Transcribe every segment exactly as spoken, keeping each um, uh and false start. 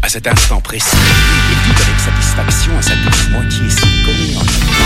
À cet instant précis, il vit avec satisfaction à sa douce moitié siliconée en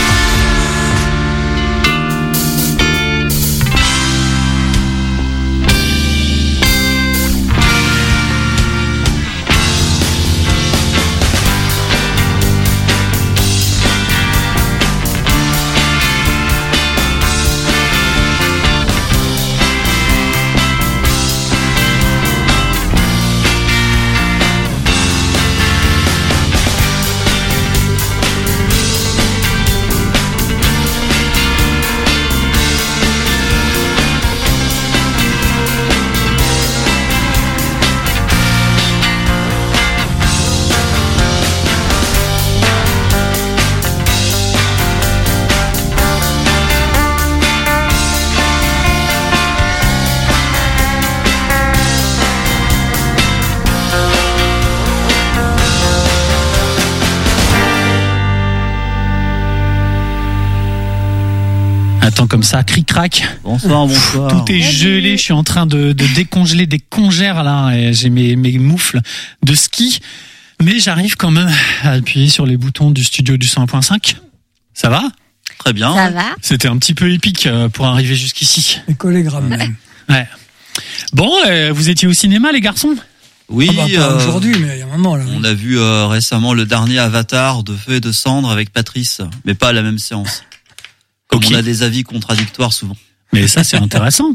Attends, comme ça, cric-crac. Bonsoir, bonsoir. Tout est gelé, je suis en train de, de décongeler des congères là, et j'ai mes, mes moufles de ski, mais j'arrive quand même à appuyer sur les boutons du studio du cent un point cinq. Ça va ? Très bien. Ça va ? C'était un petit peu épique pour arriver jusqu'ici. Les collégraphes même. Ouais. Bon, euh, vous étiez au cinéma les garçons ? Oui, Ah bah, pas euh, aujourd'hui, mais il y a un moment là. on a vu euh, récemment le dernier Avatar de Feu et de Cendre avec Patrice, mais pas à la même séance. Comme Ok. on a des avis contradictoires souvent. Mais ça, c'est intéressant.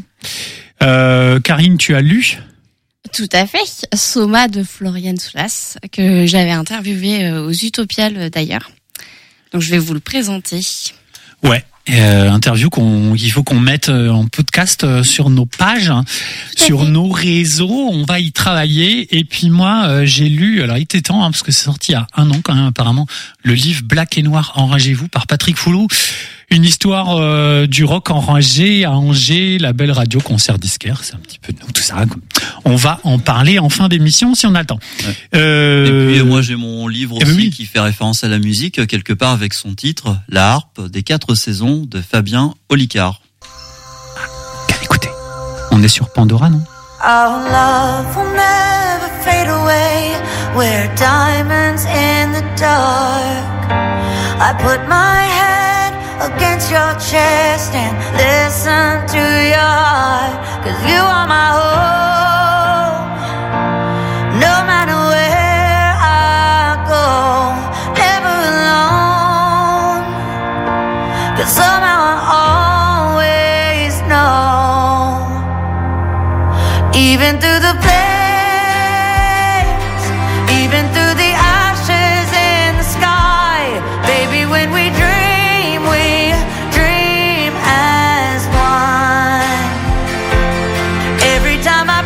Euh, Karine, tu as lu ? Tout à fait. Soma de Florian Soulas, que j'avais interviewé aux Utopiales d'ailleurs. Donc je vais vous le présenter. Ouais. Euh, interview qu'on, qu'il faut qu'on mette en podcast sur nos pages, sur fait. nos réseaux. On va y travailler. Et puis moi, euh, j'ai lu, alors il était temps, hein, parce que c'est sorti il y a un an quand même apparemment, le livre Black et Noir, Enragez-vous par Patrick Foulou. Une histoire euh, du rock enragé à Angers, la belle radio concert disquaire. C'est un petit peu de nous, tout ça. On va en parler en fin d'émission si on a le temps. Ouais. Euh, Et puis moi j'ai mon livre eh aussi ben oui. qui fait référence à la musique, quelque part avec son titre, La harpe des quatre saisons de Fabien Olicard. Écoutez, on est sur Pandora, non ? Our love will never fade away. We're diamonds in the dark. I put my head against your chest and listen to your heart. 'Cause you are my home. No matter where I go, never alone. 'Cause somehow I always know. Even through the flames, even through the ashes in the sky, baby, when we dream, we dream as one. Every time I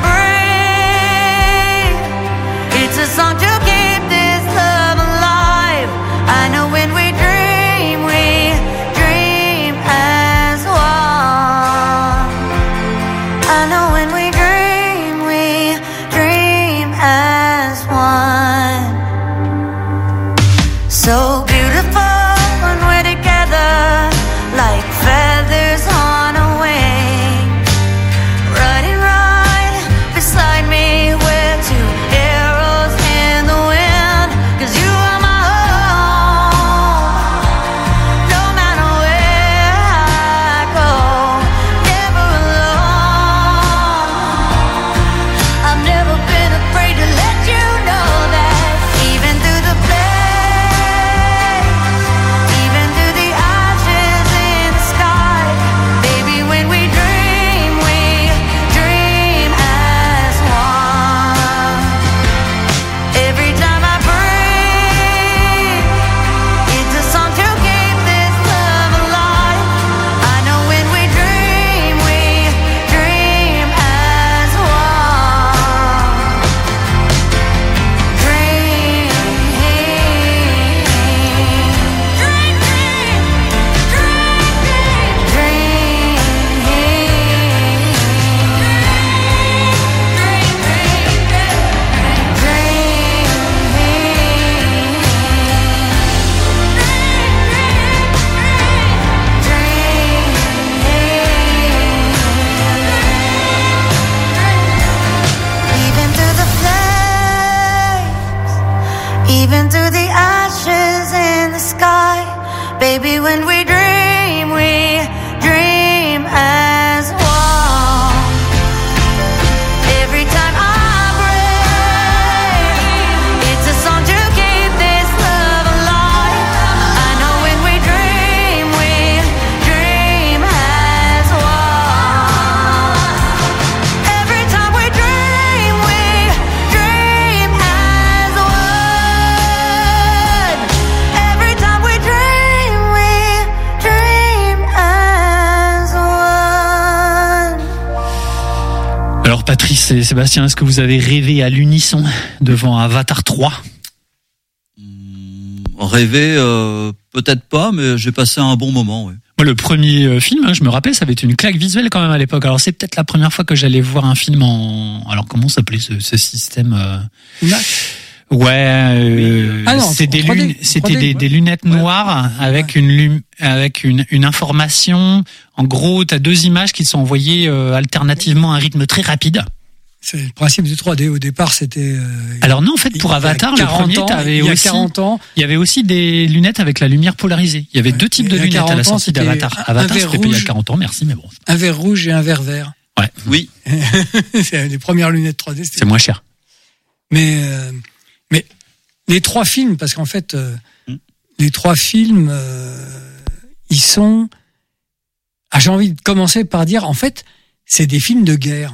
even through the ashes in the sky. Baby, when we dream, we dream as one. Every time I breathe, it's a song to keep this love alive. I know when we dream, we dream as one. Every time we dream, we dream as one. Every time we dream, we dream as one. Alors Patrice et Sébastien, est-ce que vous avez rêvé à l'unisson devant Avatar trois ? Rêver, euh, peut-être pas, mais j'ai passé un bon moment. Ouais. Moi, le premier euh, film, hein, je me rappelle, ça avait été une claque visuelle quand même à l'époque. Alors c'est peut-être la première fois que j'allais voir un film en... Alors comment s'appelait ce, ce système euh... Ouais, euh, Ah non, c'est en des trois D, lun- en c'était trois D, des, ouais. des lunettes noires avec une lum- avec une, une information. En gros, t'as deux images qui sont envoyées euh, alternativement à un rythme très rapide. C'est le principe du trois D. Au départ, c'était. Euh, Alors non, en fait, pour il y a Avatar, le quarante premier, ans, t'avais il y a aussi, quarante ans, il y avait aussi des lunettes avec la lumière polarisée. Il y avait Ouais. deux types de Il y a lunettes à la quarante ans, sortie c'était d'Avatar. un- un Avatar, verre c'était payé à rouge. quarante ans, merci, mais bon, un verre rouge et un verre vert. ouais, Oui, C'est les premières lunettes trois D. C'était c'est moins cher. Mais, euh, mais les trois films, parce qu'en fait, euh, Mm. les trois films, euh, ils sont. Ah, j'ai envie de commencer par dire, en fait, c'est des films de guerre.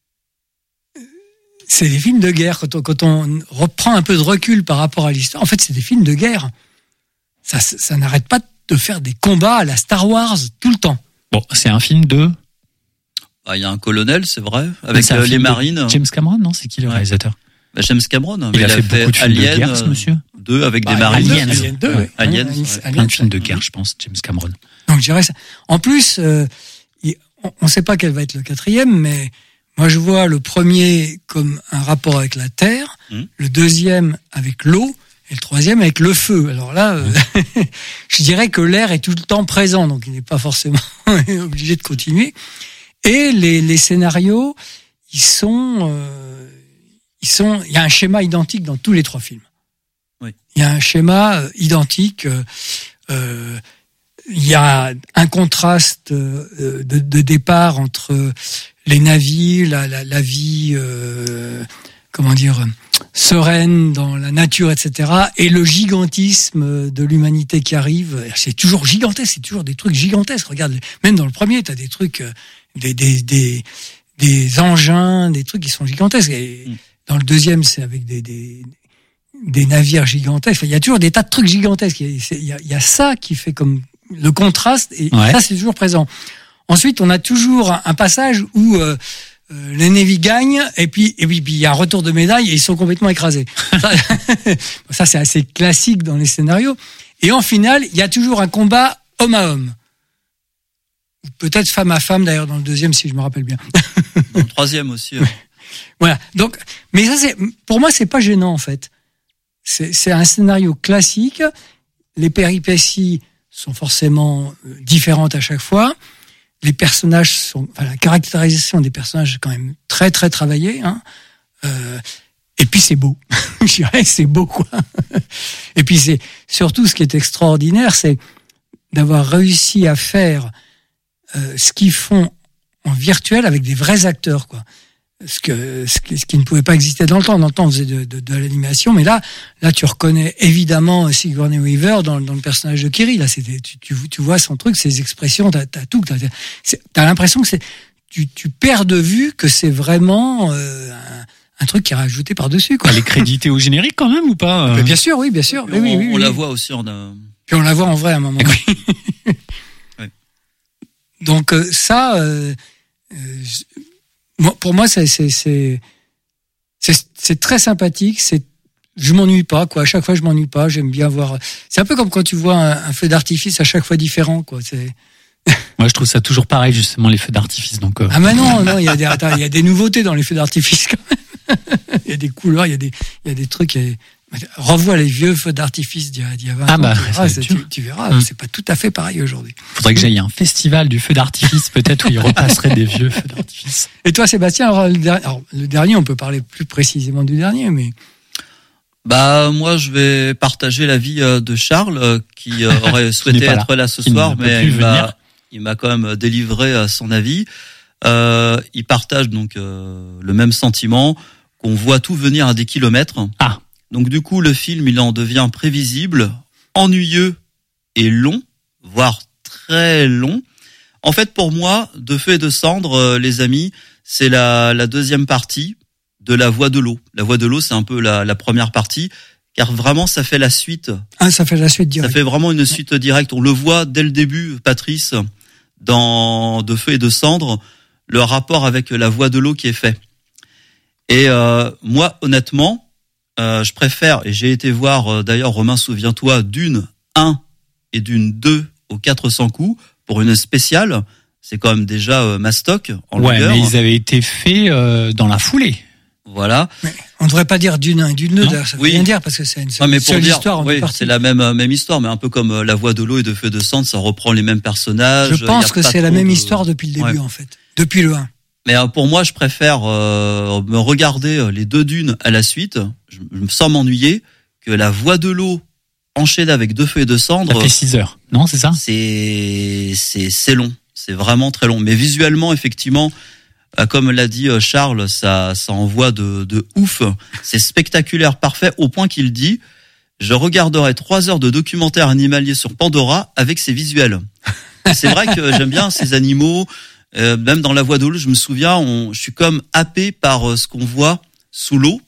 C'est des films de guerre. Quand on, quand on reprend un peu de recul par rapport à l'histoire, en fait, c'est des films de guerre. Ça, ça n'arrête pas de faire des combats à la Star Wars tout le temps. Bon, c'est un film de bah, il y a un colonel, c'est vrai, avec c'est un euh, les film de marines. James Cameron, non? C'est qui le Ouais. réalisateur? Bah, James Cameron, mais Il a fait beaucoup de films de Alien guerre, ce euh, monsieur. deux avec des Bah, marines. Aliens. Alien deux, ouais. Aliens, Aliens, ouais. Aliens, Plein de films de ouais. guerre, je pense, James Cameron. Donc je dirais ça. En plus, euh, il- on ne sait pas quel va être le quatrième, mais moi je vois le premier comme un rapport avec la terre, Mmh. le deuxième avec l'eau et le troisième avec le feu. Alors là, euh, je dirais que l'air est tout le temps présent, donc il n'est pas forcément obligé de continuer. Et les, les scénarios, ils sont, euh, ils sont, il y a un schéma identique dans tous les trois films. Oui. Il y a un schéma euh, identique. Euh, euh, il y a un contraste euh, de, de départ entre les navires, la, la, la vie, euh, comment dire, sereine dans la nature, et cetera, et le gigantisme de l'humanité qui arrive. C'est toujours gigantesque, c'est toujours des trucs gigantesques. Regarde, même dans le premier, t'as des trucs, euh, des, des, des, des engins, des trucs qui sont gigantesques. Et Mm. dans le deuxième, c'est avec des, des, des navires gigantesques. Enfin, il y a toujours des tas de trucs gigantesques. Il y a, c'est- il y a, il y a ça qui fait comme le contraste, et Ouais. ça, c'est toujours présent. Ensuite, on a toujours un, un passage où euh, euh, les Navy gagnent, et puis et puis puis il y a un retour de médaille et ils sont complètement écrasés. Ça, ça, c'est assez classique dans les scénarios. Et en finale, il y a toujours un combat homme à homme. Ou peut-être femme à femme, d'ailleurs, dans le deuxième, si je me rappelle bien. Dans le troisième aussi. euh. Voilà. Donc, mais ça, c'est, pour moi, c'est pas gênant, en fait. C'est, c'est un scénario classique. Les péripéties sont forcément euh, différentes à chaque fois. Les personnages sont, enfin, la caractérisation des personnages est quand même très, très travaillée, hein. Euh, et puis c'est beau. Je dirais, c'est beau, quoi. Et puis c'est, surtout, ce qui est extraordinaire, c'est d'avoir réussi à faire euh, ce qu'ils font en virtuel avec des vrais acteurs, quoi. Ce que ce qui, ce qui ne pouvait pas exister dans le temps. Dans le temps, on faisait de, de, de l'animation, mais là, là, tu reconnais évidemment Sigourney Weaver dans, dans le personnage de Kiri. Là, c'était, tu, tu, tu vois son truc, ses expressions, t'as, t'as tout. T'as, c'est, t'as l'impression que c'est, tu, tu perds de vue que c'est vraiment euh, un, un truc qui est rajouté par dessus, quoi. Elle est créditée au générique quand même ou pas? euh Mais bien sûr, oui, bien sûr. Et Oui, on, oui, oui, on oui. la voit aussi en. euh, Puis on la voit en vrai à un moment. Oui. Ouais. Donc euh, ça, euh, euh, je- moi, pour moi, c'est c'est c'est c'est, c'est très sympathique. C'est, je m'ennuie pas, quoi. À chaque fois, je m'ennuie pas. J'aime bien voir. C'est un peu comme quand tu vois un, un feu d'artifice à chaque fois différent, quoi. C'est Moi, je trouve ça toujours pareil, justement, les feux d'artifice. Donc, euh, ah mais non, non, il y a des attends, il y a des nouveautés dans les feux d'artifice quand même. Il y a des couleurs, il y a des il y a des trucs. il y a- Revois les vieux feux d'artifice d'il y a, d'il y a vingt Ah ans. bah, tu verras, c'est c'est- sûr. tu, tu verras, Mm. c'est pas tout à fait pareil aujourd'hui. faudrait que j'aille à un festival du feu d'artifice, peut-être, où il repasserait des vieux feux d'artifice. Et toi, Sébastien, alors, le, der- alors, le dernier, on peut parler plus précisément du dernier, mais Bah moi je vais partager l'avis de Charles qui aurait souhaité pas être là, là ce il soir, mais il venir. m'a, il m'a quand même délivré son avis. Euh, il partage donc euh, le même sentiment, qu'on voit tout venir à des kilomètres. Ah. Donc du coup le film il en devient prévisible, ennuyeux et long, voire très long. En fait pour moi, De feu et de cendres, euh, les amis, c'est la, la deuxième partie de La Voix de l'eau. La Voix de l'eau, c'est un peu la, la première partie, car vraiment, ça fait la suite. Ah, ça fait la suite directe. Ça fait vraiment une suite directe. On le voit dès le début, Patrice, dans De feu et de cendres, le rapport avec La Voix de l'eau qui est fait. Et euh, moi, honnêtement, euh, je préfère, et j'ai été voir, euh, d'ailleurs, Romain, souviens-toi, Dune un et Dune deux aux quatre cents coups, pour une spéciale. C'est quand même déjà euh, mastoc en Ouais, longueur. mais ils avaient été faits euh, dans la foulée. Voilà. Mais on ne devrait pas dire d'une un et d'une deux, d'ailleurs, ça veut Oui. rien dire parce que c'est une seule, Ouais, mais pour seule dire, histoire en oui, deux parties. c'est la même euh, même histoire, mais un peu comme euh, La Voix de l'eau et De feu et de cendres, ça reprend les mêmes personnages. Je pense y a que pas c'est la trop même de- histoire depuis le début Ouais. en fait, depuis le un. Mais euh, pour moi, je préfère euh, me regarder euh, les deux dunes à la suite, je, je me sens m'ennuyer, que La Voix de l'eau enchaînée avec De feu et de Ça cendres. fait six heures. Non, c'est ça? C'est c'est c'est long, c'est vraiment très long. Mais visuellement, effectivement, euh, comme l'a dit euh, Charles, ça ça envoie de de ouf. C'est spectaculaire, parfait, au point qu'il dit: je regarderai trois heures de documentaire animalier sur Pandora avec ces visuels. C'est vrai que j'aime bien ces animaux. Euh, même dans La Voix de l'eau, je me souviens, on, je suis comme happé par euh, ce qu'on voit sous l'eau.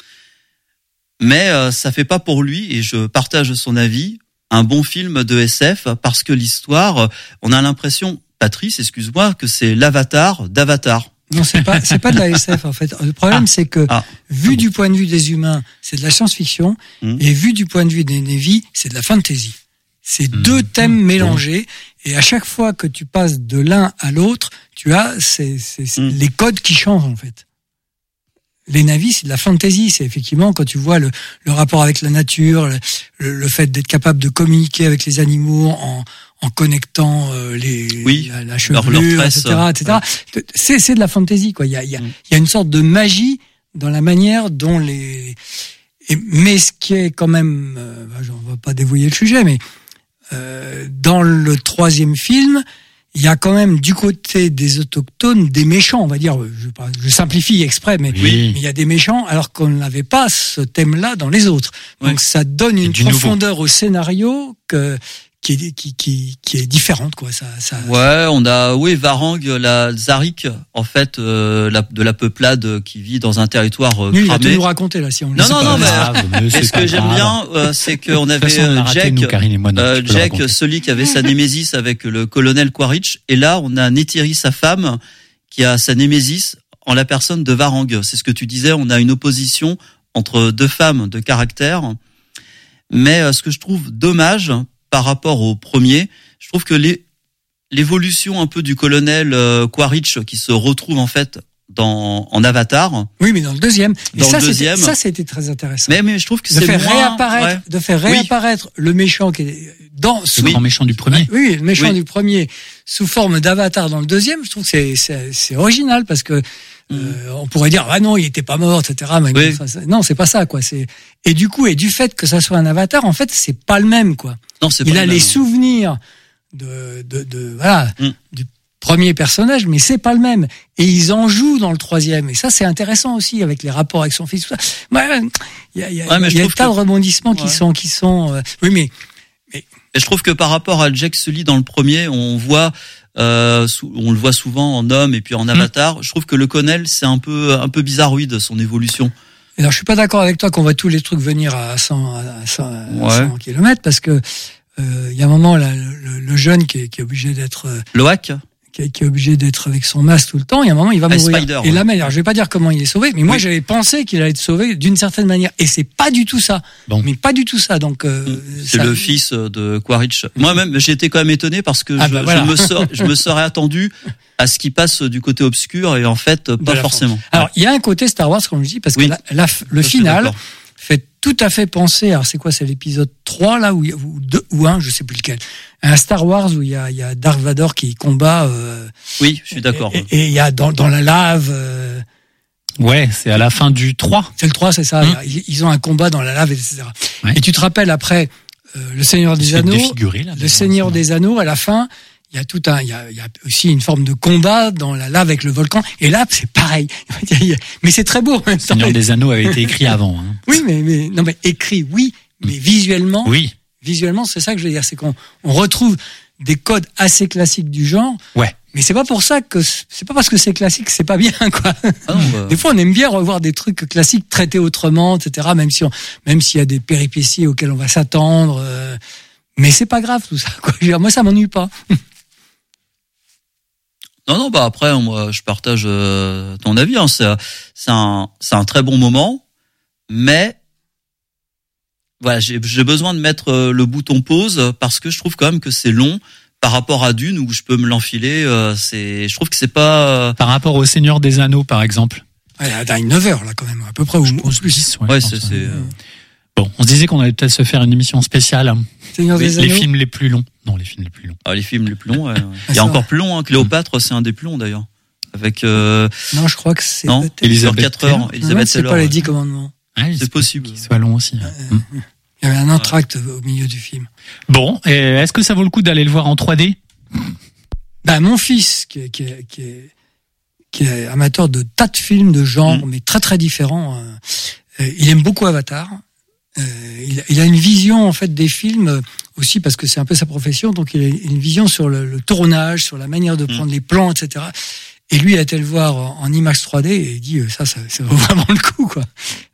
Mais euh, ça fait pas pour lui, et je partage son avis, un bon film de S F, parce que l'histoire, euh, on a l'impression, Patrice, excuse-moi, que c'est l'Avatar d'Avatar. Non, c'est pas, c'est pas de la S F en fait. Le problème, Ah. c'est que Ah. vu du point de vue des humains, c'est de la science-fiction, Mmh. et vu du point de vue des Navy, c'est de la fantasy. C'est Mmh. deux thèmes Mmh. mélangés, et à chaque fois que tu passes de l'un à l'autre, tu as c'est, c'est, c'est Mmh. les codes qui changent en fait. Les Navy, c'est de la fantasy. C'est effectivement quand tu vois le, le rapport avec la nature, le, le fait d'être capable de communiquer avec les animaux en, en connectant euh, les, Oui, la, la leur- chevelure, leur tresse, et cetera, et cetera. C'est, c'est de la fantasy, quoi. Il y a, il y a, Mm. il y a une sorte de magie dans la manière dont les. Et, mais ce qui est quand même, euh, bah, on va pas dévoyer le sujet, mais euh, dans le troisième film, il y a quand même du côté des autochtones des méchants, on va dire. Je, je simplifie exprès, mais Oui. mais il y a des méchants, alors qu'on n'avait pas ce thème-là dans les autres. Donc Ouais. ça donne Et une du nouveau. profondeur au scénario que qui est qui qui qui est différente, quoi. Ça ça. Ouais, on a, oui, Varang, la Zarik, en fait, euh, la, de la peuplade qui vit dans un territoire euh, Lui, il a tout cramé. nous raconter là, si on le Non, sait non, pas. non, mais- Grave, mais Et c'est ce pas que j'aime grave. bien, euh, c'est qu'on De toute avait façon, on euh, a raté, Jack, nous, Karine et moi, donc euh, tu peux le Jack, raconter. celui qui avait sa némésis avec le colonel Quaritch, et là, on a Neytiri, sa femme, qui a sa némésis en la personne de Varang. C'est ce que tu disais, on a une opposition entre deux femmes de caractère. Mais euh, ce que je trouve dommage par rapport au premier, je trouve que les, l'évolution un peu du colonel euh, Quaritch qui se retrouve en fait dans en Avatar. Oui, mais dans le deuxième. Et Dans ça, le c'était- deuxième. ça, c'était très intéressant. Mais mais je trouve que de c'est faire moins, réapparaître, ouais. de faire Oui. réapparaître le méchant qui est dans Le sous, grand méchant du premier. oui, le méchant Oui. du premier sous forme d'avatar dans le deuxième. Je trouve que c'est c'est, c'est original parce que euh, on pourrait dire ah non, il était pas mort, et cetera. Mais Oui. ça, ça- non, c'est pas ça, quoi. C'est et du coup et du fait que ça soit un avatar, en fait, c'est pas le même, quoi. Non, c'est Il pas a le les même. souvenirs de de, de voilà Mm. du premier personnage, mais c'est pas le même. Et ils en jouent dans le troisième. Et ça, c'est intéressant aussi avec les rapports avec son fils. Tout ça. Ouais, il y a, il y a, Ouais, mais il je y a un trouve tas que- de rebondissements qui Ouais. sont qui sont. euh, Oui, mais Et je trouve que par rapport à Jack Sully dans le premier, on voit, euh, sou- on le voit souvent en homme et puis en avatar. Je trouve que le colonel, c'est un peu, un peu bizarroïde son évolution. alors, je suis pas d'accord avec toi qu'on voit tous les trucs venir à cent, à cent, à Ouais. cent kilomètres parce que euh, il y a un moment là, le, le jeune qui est, qui est obligé d'être euh, Loak, qui est, qui est obligé d'être avec son masque tout le temps. Il y a un moment, il va Ah, mourir. Spider, et ouais. là, mais alors, je vais pas dire comment il est sauvé, mais moi, Oui. j'avais pensé qu'il allait être sauvé d'une certaine manière. Et c'est pas du tout ça. Bon. Mais pas du tout ça. Donc, euh, c'est ça- le fils de Quaritch. Moi-même, j'ai été quand même étonné parce que Ah je, bah voilà. je me sors, je me serais attendu à ce qui passe du côté obscur et en fait, de pas la forcément. Alors, il y a un côté Star Wars, comme je dis, parce Oui. que la, la- le Je suis final d'accord. fait tout à fait penser, alors c'est quoi, c'est l'épisode trois, là, ou, ou deux, ou un, je sais plus lequel. Un Star Wars où il y a, il y a Darth Vader qui combat, euh, Oui, je suis d'accord. et et il y a dans, dans la lave, euh, Ouais, c'est à la fin du trois. C'est le trois, c'est ça. Mmh. Ils, ils ont un combat dans la lave, et cetera. Ouais. Et tu te rappelles après euh, le Seigneur des C'est Anneaux, défiguré, là, le Seigneur des Anneaux, à la fin, il y a tout un, il y a, il y a aussi une forme de combat dans la lave avec le volcan. Et là, c'est pareil. Mais c'est très beau. En même Le Seigneur temps. des Anneaux avait été écrit avant. Hein. Oui, mais, mais non, mais écrit, oui, mais visuellement, Oui. visuellement, c'est ça que je veux dire, c'est qu'on on retrouve des codes assez classiques du genre. Ouais. Mais c'est pas pour ça que c'est pas parce que c'est classique que c'est pas bien, quoi. Ah non, bah, Des fois, on aime bien revoir des trucs classiques traités autrement, et cetera. Même si on, même s'il y a des péripéties auxquelles on va s'attendre, euh, mais c'est pas grave tout ça, quoi. Je veux dire, moi, ça m'ennuie pas. Non, non, bah après, moi, je partage euh, ton avis. Hein. C'est, c'est un, c'est un très bon moment, mais voilà, j'ai, j'ai besoin de mettre euh, le bouton pause parce que je trouve quand même que c'est long par rapport à Dune où je peux me l'enfiler. Euh, c'est, je trouve que c'est pas. Euh... Par rapport au Seigneur des Anneaux, par exemple. Ouais, il y a une neuf heures là, quand même, à peu près, ou ou plus. dix, ouais, Ouais, je c'est, pense, c'est. ouais. euh, Bon, on se disait qu'on allait peut-être se faire une émission spéciale. Seigneur Les, des les Anneaux. films les plus longs. Non, les films les plus longs. Ah, les films les plus longs. Ouais. Il y c'est a vrai. encore plus long. Hein. Cléopâtre, c'est un des plus longs d'ailleurs. Avec euh, Non, je crois que c'est non, peut-être. Elisabeth quatre heures. Taylor. Non, Elisabeth c'est Taylor. pas les ouais. dix commandements. Ah, il se C'est peut possible. Qu'il soit long aussi. hein. Mm. Il y avait un entracte au milieu du film. Bon, et est-ce que ça vaut le coup d'aller le voir en trois D? Ben, mon fils, qui est, qui est, qui est, qui est amateur de tas de films de genre, Mm. mais très très différents, euh, euh, il aime beaucoup Avatar. Euh, il, il a une vision en fait des films euh, aussi parce que c'est un peu sa profession, donc il a une vision sur le, le tournage, sur la manière de prendre les plans, et cetera. Et lui, il a été le voir en, en IMAX trois D et il dit euh, ça, ça, ça vaut vraiment le coup, quoi.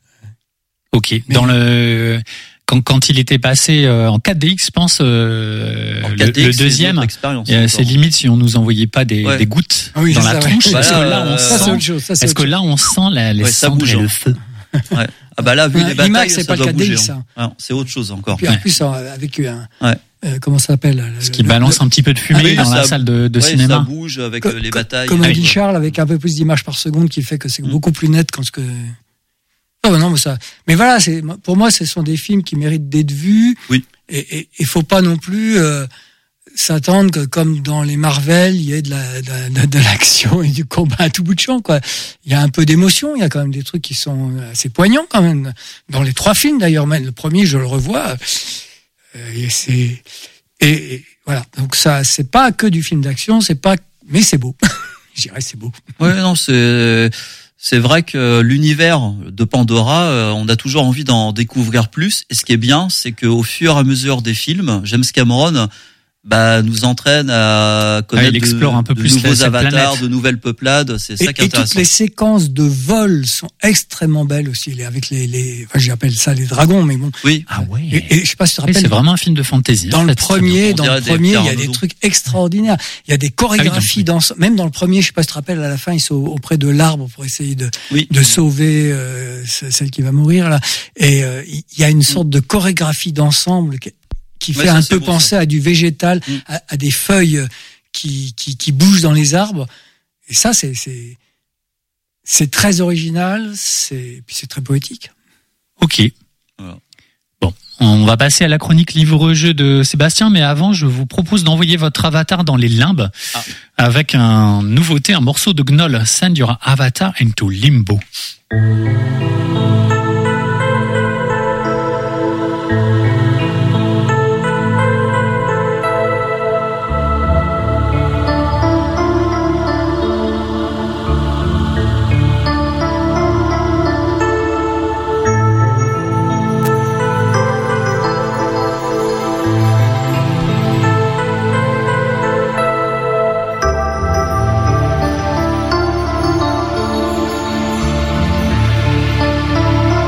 Ok. Mais- Dans le quand quand il était passé euh, en quatre D X, je pense euh, En le, quatre D X, le c'est deuxième. une autre expérience, euh, encore. c'est limite si on nous envoyait pas des, Ouais. des gouttes Ah oui, dans c'est la ça, ouais. tronche. Bah Est-ce là, que là on euh, Ça, c'est sent autre chose. Ça, c'est Est-ce autre que là on sent la, les Ouais, ça cendres bouge, et hein. le feu? Ouais. Ah bah là, vu Ouais, les batailles, IMAX, c'est ça pas le doit quatre D X, bouger. ça. Hein. Ouais, c'est autre chose encore. Puis en plus, euh, avec un, Ouais. euh, comment ça s'appelle? Ce qui balance un petit peu de fumée Ah oui, dans ça- la salle de, de Ouais, ça cinéma. bouge avec Co- euh, les co- batailles. Comme Ah on oui. dit Charles, avec un peu plus d'images par seconde, qui fait que c'est Mm. beaucoup plus net quand ce que. Ah bah non, mais ça. Mais voilà, c'est pour moi, ce sont des films qui méritent d'être vus. Oui. Et il faut pas non plus euh, s'attendre que, comme dans les Marvel, il y ait de la de, de, de l'action et du combat à tout bout de champ, quoi. Il y a un peu d'émotion, il y a quand même des trucs qui sont assez poignants quand même dans les trois films d'ailleurs. Même le premier, je le revois. Euh, et c'est et, et voilà. Donc ça, c'est pas que du film d'action, c'est pas. Mais c'est beau. Je dirais c'est beau. Ouais, non, c'est c'est vrai que l'univers de Pandora, euh, on a toujours envie d'en découvrir plus. Et ce qui est bien, c'est qu'au fur et à mesure des films, James Cameron bah nous entraîne à connaître Ah, il explore de, un peu de plus nouveaux cette avatars, planète. de nouvelles peuplades. C'est Et, ça qui est et toutes intéressant. les séquences de vol sont extrêmement belles aussi, les- avec les, les enfin j'appelle ça les dragons, mais bon. Oui. Ah ouais. Et, et je sais pas si tu te Oui, rappelles. c'est vraiment un film de fantasy. Dans en le fait, c'est très premier, bien. On dans le dirait des premier, il y a Pierre des Arnaud. trucs extraordinaires. Il y a des chorégraphies Ah oui, dans, même dans le premier, je sais pas si tu te rappelles, à la fin, ils sont auprès de l'arbre pour essayer de, Oui. de sauver euh, ce- celle qui va mourir là. Et euh, il y a une sorte de chorégraphie d'ensemble qui, qui Ouais, fait ça, un c'est peu beau, penser ça. à du végétal, Mm. à, à des feuilles qui, qui, qui bougent dans les arbres. Et ça, c'est c'est c'est très original, c'est puis c'est très poétique. Ok. Voilà. Bon, on va passer à la chronique livre-jeu de Sébastien, mais avant, je vous propose d'envoyer votre avatar dans les limbes Ah. avec un nouveauté, un morceau de Gnoll, Send Your Avatar into Limbo. Thank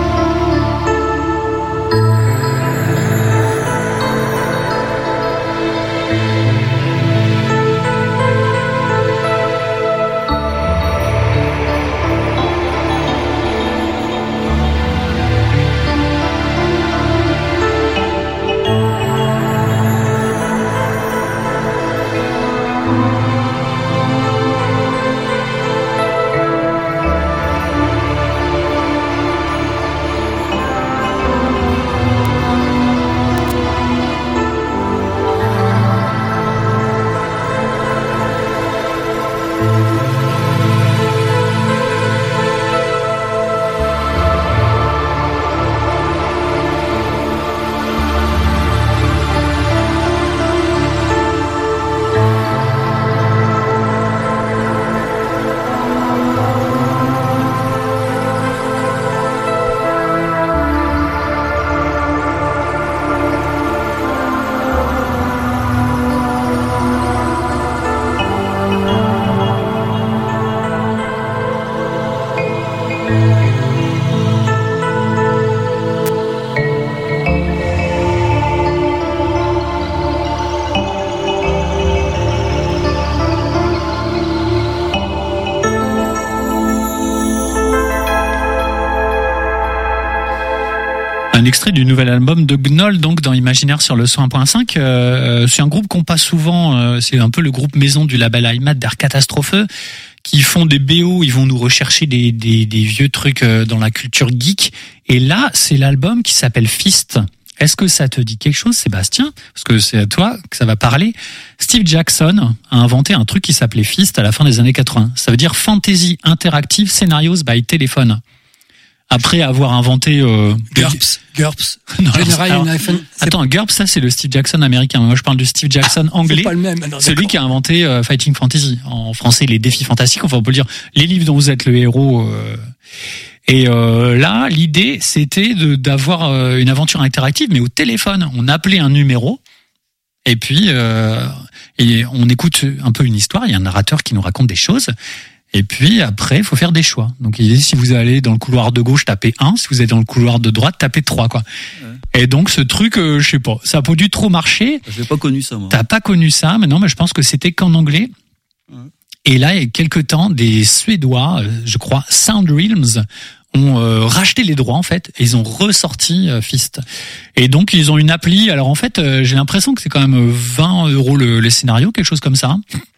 l'extrait du nouvel album de Gnoll, donc dans Imaginaire sur le cent un point cinq. Euh, c'est un groupe qu'on passe souvent, euh, c'est un peu le groupe maison du label I M A D d'Air Catastropheux, qui font des B O, ils vont nous rechercher des, des, des vieux trucs dans la culture geek. Et là, c'est l'album qui s'appelle Fist. Est-ce que ça te dit quelque chose, Sébastien? Parce que c'est à toi que ça va parler. Steve Jackson a inventé un truc qui s'appelait Fist à la fin des années quatre-vingts. Ça veut dire Fantasy Interactive Scenarios by Telephone. Après avoir inventé... Euh, GURPS. GURPS. Non, General alors, Iphone. attends, GURPS, ça c'est le Steve Jackson américain. Moi je parle du Steve Jackson Ah, anglais. c'est pas le même. Non, C'est lui d'accord. qui a inventé euh, Fighting Fantasy. En français, les défis fantastiques. Enfin, on peut le dire, les livres dont vous êtes le héros. Euh, et euh, là, l'idée, c'était de, d'avoir euh, une aventure interactive, mais au téléphone. On appelait un numéro, et puis euh, et on écoute un peu une histoire. Il y a un narrateur qui nous raconte des choses. Et puis après, il faut faire des choix. Donc il dit, si vous allez dans le couloir de gauche, tapez un. Si vous êtes dans le couloir de droite, tapez trois, quoi. Ouais. Et donc ce truc, euh, je sais pas, ça a pas dû trop marcher. J'ai pas connu ça, moi. T'as pas connu ça, mais non, mais je pense que c'était qu'en anglais. Ouais. Et là, il y a quelque temps, des Suédois, euh, je crois, Sound Realms, ont euh, racheté les droits en fait, et ils ont ressorti euh, Fist. Et donc ils ont une appli. Alors en fait, euh, j'ai l'impression que c'est quand même vingt euros le, le scénario, quelque chose comme ça.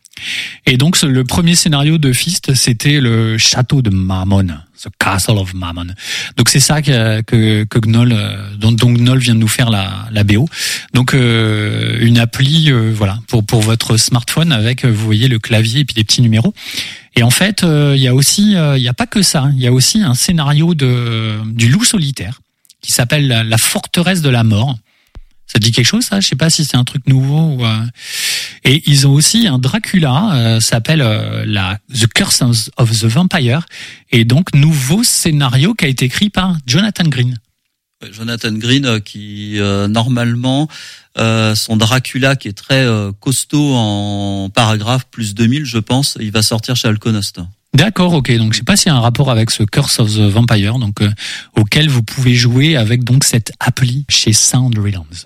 Et donc le premier scénario de Fist, c'était le château de Mammon, The Castle of Mammon. Donc c'est ça que que, que Gnoll, dont, dont Gnoll vient de nous faire la la B O. Donc euh, une appli, euh, voilà, pour pour votre smartphone avec, vous voyez, le clavier et puis des petits numéros. Et en fait, il euh, y a aussi, il euh, y a pas que ça, il y a aussi un scénario de du loup solitaire qui s'appelle la, la forteresse de la mort. Ça te dit quelque chose, ça? Je sais pas si c'est un truc nouveau ou. Euh... Et ils ont aussi un Dracula, euh, s'appelle euh, la The Curse of, of the Vampire, et donc nouveau scénario qui a été écrit par Jonathan Green. Jonathan Green, euh, qui euh, normalement euh, son Dracula qui est très euh, costaud en paragraphe plus deux mille, je pense, il va sortir chez Alconost. D'accord, ok. Donc je sais pas s'il y a un rapport avec ce Curse of the Vampire, donc euh, auquel vous pouvez jouer avec donc cette appli chez Sound Realms.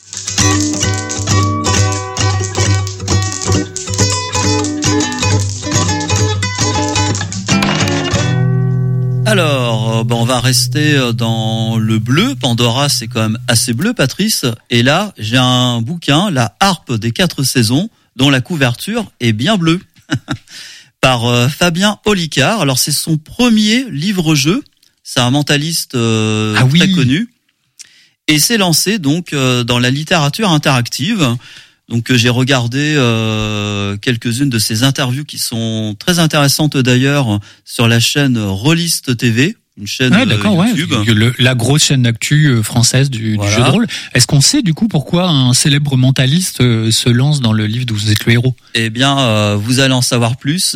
Alors, ben on va rester dans le bleu. Pandora, c'est quand même assez bleu, Patrice. Et là, j'ai un bouquin, La harpe des quatre saisons, dont la couverture est bien bleue, par euh, Fabien Olicard. Alors, c'est son premier livre-jeu. C'est un mentaliste euh, ah oui. très connu. Et c'est lancé donc euh, dans la littérature interactive. Donc euh, j'ai regardé euh, quelques-unes de ses interviews qui sont très intéressantes d'ailleurs sur la chaîne Rollist T V, une chaîne ouais, d'accord, euh, YouTube. Ouais. Le, la grosse chaîne d'actu française du, voilà. du jeu de rôle. Est-ce qu'on sait du coup pourquoi un célèbre mentaliste euh, se lance dans le livre d'où vous êtes le héros? Eh bien, euh, vous allez en savoir plus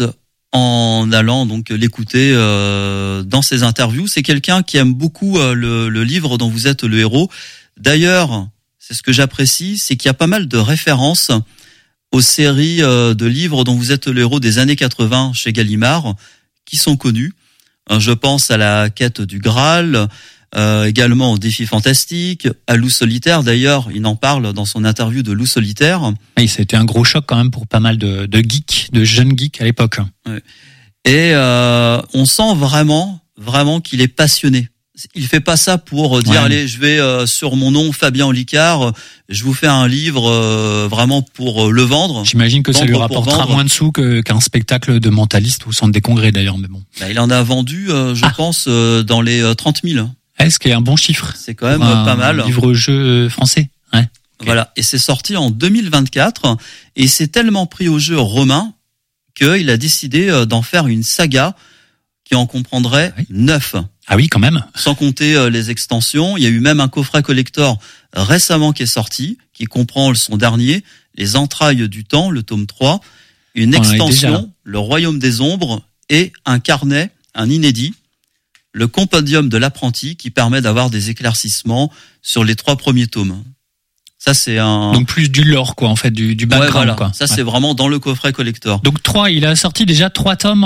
en allant donc l'écouter euh, dans ses interviews. C'est quelqu'un qui aime beaucoup euh, le, le livre dont vous êtes le héros. D'ailleurs, c'est ce que j'apprécie, c'est qu'il y a pas mal de références aux séries euh, de livres dont vous êtes le héros des années quatre-vingts chez Gallimard, qui sont connus. Euh, je pense à la quête du Graal, euh, également au défi fantastique, à Loup solitaire. D'ailleurs, il en parle dans son interview de Loup solitaire. Et ça a été un gros choc quand même pour pas mal de, de geeks, de jeunes geeks à l'époque. Ouais. Et euh, on sent vraiment, vraiment qu'il est passionné. Il fait pas ça pour dire, ouais. allez, je vais euh, sur mon nom Fabien Olicard, je vous fais un livre euh, vraiment pour euh, le vendre. J'imagine que ça lui rapportera moins de sous que, qu'un spectacle de mentaliste ou centre des congrès d'ailleurs, mais bon. Bah, il en a vendu, euh, je ah. pense, euh, dans les euh, trente mille. Est-ce qu'il y a un bon chiffre? C'est quand même un, pas mal. Un livre-jeu français. Ouais. Okay. Voilà. Et c'est sorti en deux mille vingt-quatre. Et c'est tellement pris au jeu romain qu'il a décidé d'en faire une saga qui en comprendrait ah oui. neuf. Ah oui, quand même. Sans compter euh, les extensions. Il y a eu même un coffret collector récemment qui est sorti, qui comprend son dernier, Les Entrailles du Temps, le tome trois, une On extension, Le Royaume des Ombres, et un carnet, un inédit, le Compendium de l'apprenti, qui permet d'avoir des éclaircissements sur les trois premiers tomes. Ça, c'est un... Donc plus du lore, quoi, en fait, du, du background, ouais, voilà. quoi. Ça, ouais. c'est vraiment dans le coffret collector. Donc trois, il a sorti déjà trois tomes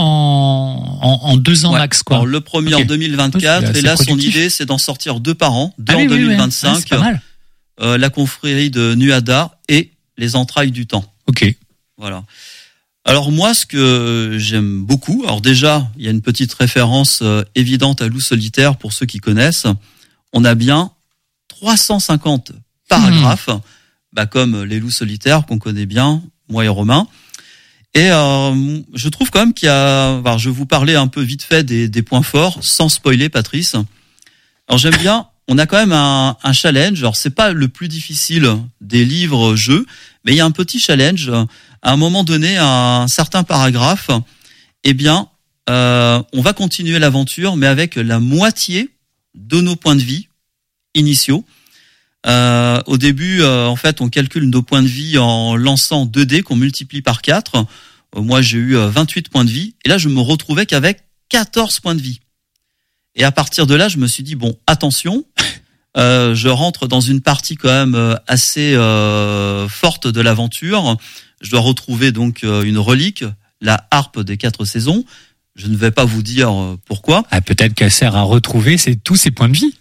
en, en, en deux ans ouais. max, quoi. Alors, le premier okay. en deux mille vingt-quatre, et là, productif. Son idée, c'est d'en sortir deux par an, deux ah, en oui, deux mille vingt-cinq. Oui, oui. Ah, c'est pas mal. Euh, la confrérie de Nuada et Les Entrailles du Temps. Ok. Voilà. Alors moi, ce que j'aime beaucoup, alors déjà, il y a une petite référence euh, évidente à Loup solitaire pour ceux qui connaissent. On a bien trois cent cinquante paragraphes, mmh. bah, comme Les Loups solitaires qu'on connaît bien, moi et Romain. Et euh, je trouve quand même qu'il y a... Alors, je vais vous parler un peu vite fait des, des points forts, sans spoiler, Patrice. Alors j'aime bien, on a quand même un, un challenge. Alors c'est pas le plus difficile des livres-jeux, mais il y a un petit challenge. À un moment donné, à un certain paragraphe, eh bien, euh, on va continuer l'aventure, mais avec la moitié de nos points de vie initiaux. Euh, au début, euh, en fait, on calcule nos points de vie en lançant deux dés qu'on multiplie par quatre. Euh, moi, j'ai eu vingt-huit points de vie. Et là, je me retrouvais qu'avec quatorze points de vie. Et à partir de là, je me suis dit, bon, attention, euh, je rentre dans une partie quand même assez euh, forte de l'aventure. Je dois retrouver donc une relique, la harpe des quatre saisons. Je ne vais pas vous dire pourquoi. Ah, peut-être qu'elle sert à retrouver c'est tous ses points de vie.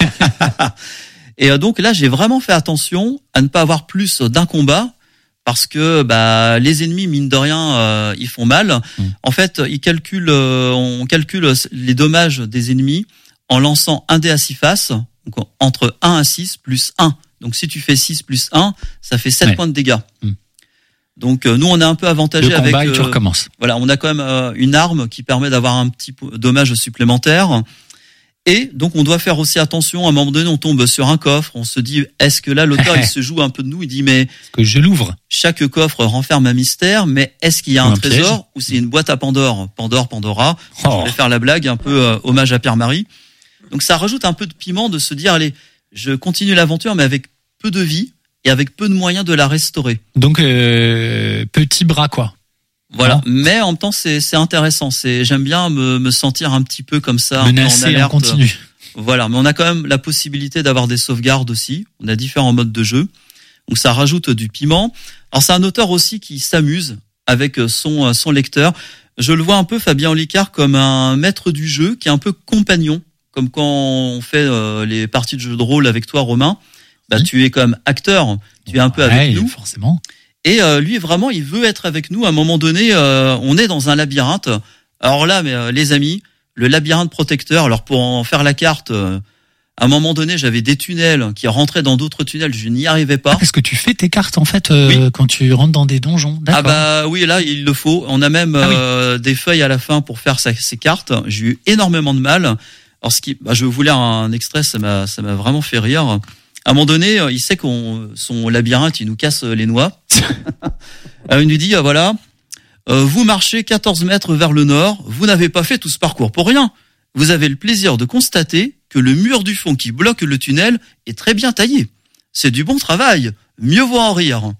Et donc là, j'ai vraiment fait attention à ne pas avoir plus d'un combat parce que bah, les ennemis, mine de rien, euh, ils font mal. Mmh. En fait, ils calculent, euh, on calcule les dommages des ennemis en lançant un dé à six faces, donc entre un à six plus un. Donc si tu fais six plus un, ça fait sept ouais. points de dégâts. Mmh. Donc euh, nous, on est un peu avantagé le combat avec... Et tu recommences. Voilà, on a quand même euh, une arme qui permet d'avoir un petit dommage supplémentaire. Et donc, on doit faire aussi attention. À un moment donné, on tombe sur un coffre. On se dit, est-ce que là, l'auteur, il se joue un peu de nous? Il dit, mais est-ce que je l'ouvre? Chaque coffre renferme un mystère, mais est-ce qu'il y a un, un trésor piège ou c'est une boîte à Pandore? Pandore, Pandora. Oh. Je vais faire la blague, un peu euh, hommage à Pierre-Marie. Donc, ça rajoute un peu de piment de se dire, allez, je continue l'aventure, mais avec peu de vie et avec peu de moyens de la restaurer. Donc, euh, petit bras, quoi. Voilà, non. Mais en même temps, c'est, c'est intéressant. C'est, j'aime bien me, me sentir un petit peu comme ça, menacé en alerte. En continu. Voilà, mais on a quand même la possibilité d'avoir des sauvegardes aussi. On a différents modes de jeu, donc ça rajoute du piment. Alors c'est un auteur aussi qui s'amuse avec son son lecteur. Je le vois un peu, Fabien Olicard, comme un maître du jeu qui est un peu compagnon, comme quand on fait euh, les parties de jeu de rôle avec toi, Romain. Bah oui. Tu es comme acteur, tu es un peu ouais, avec nous. Forcément. Et euh, lui, vraiment, il veut être avec nous. À un moment donné, euh, on est dans un labyrinthe. Alors là, mais euh, les amis. Le labyrinthe protecteur. Alors pour en faire la carte, euh, à un moment donné, j'avais des tunnels qui rentraient dans d'autres tunnels. Je n'y arrivais pas. Ah, parce que tu fais tes cartes en fait euh, oui. quand tu rentres dans des donjons. D'accord. Ah bah oui, là il le faut. On a même ah, euh, oui. des feuilles à la fin pour faire sa, ces cartes. J'ai eu énormément de mal. Alors ce qui, bah, je vais vous lire un extrait. Ça m'a, ça m'a vraiment fait rire. À un moment donné, il sait qu'on son labyrinthe, il nous casse les noix. Alors, il nous dit, voilà. Euh, vous marchez quatorze mètres vers le nord, vous n'avez pas fait tout ce parcours pour rien. Vous avez le plaisir de constater que le mur du fond qui bloque le tunnel est très bien taillé. C'est du bon travail, mieux vaut en rire.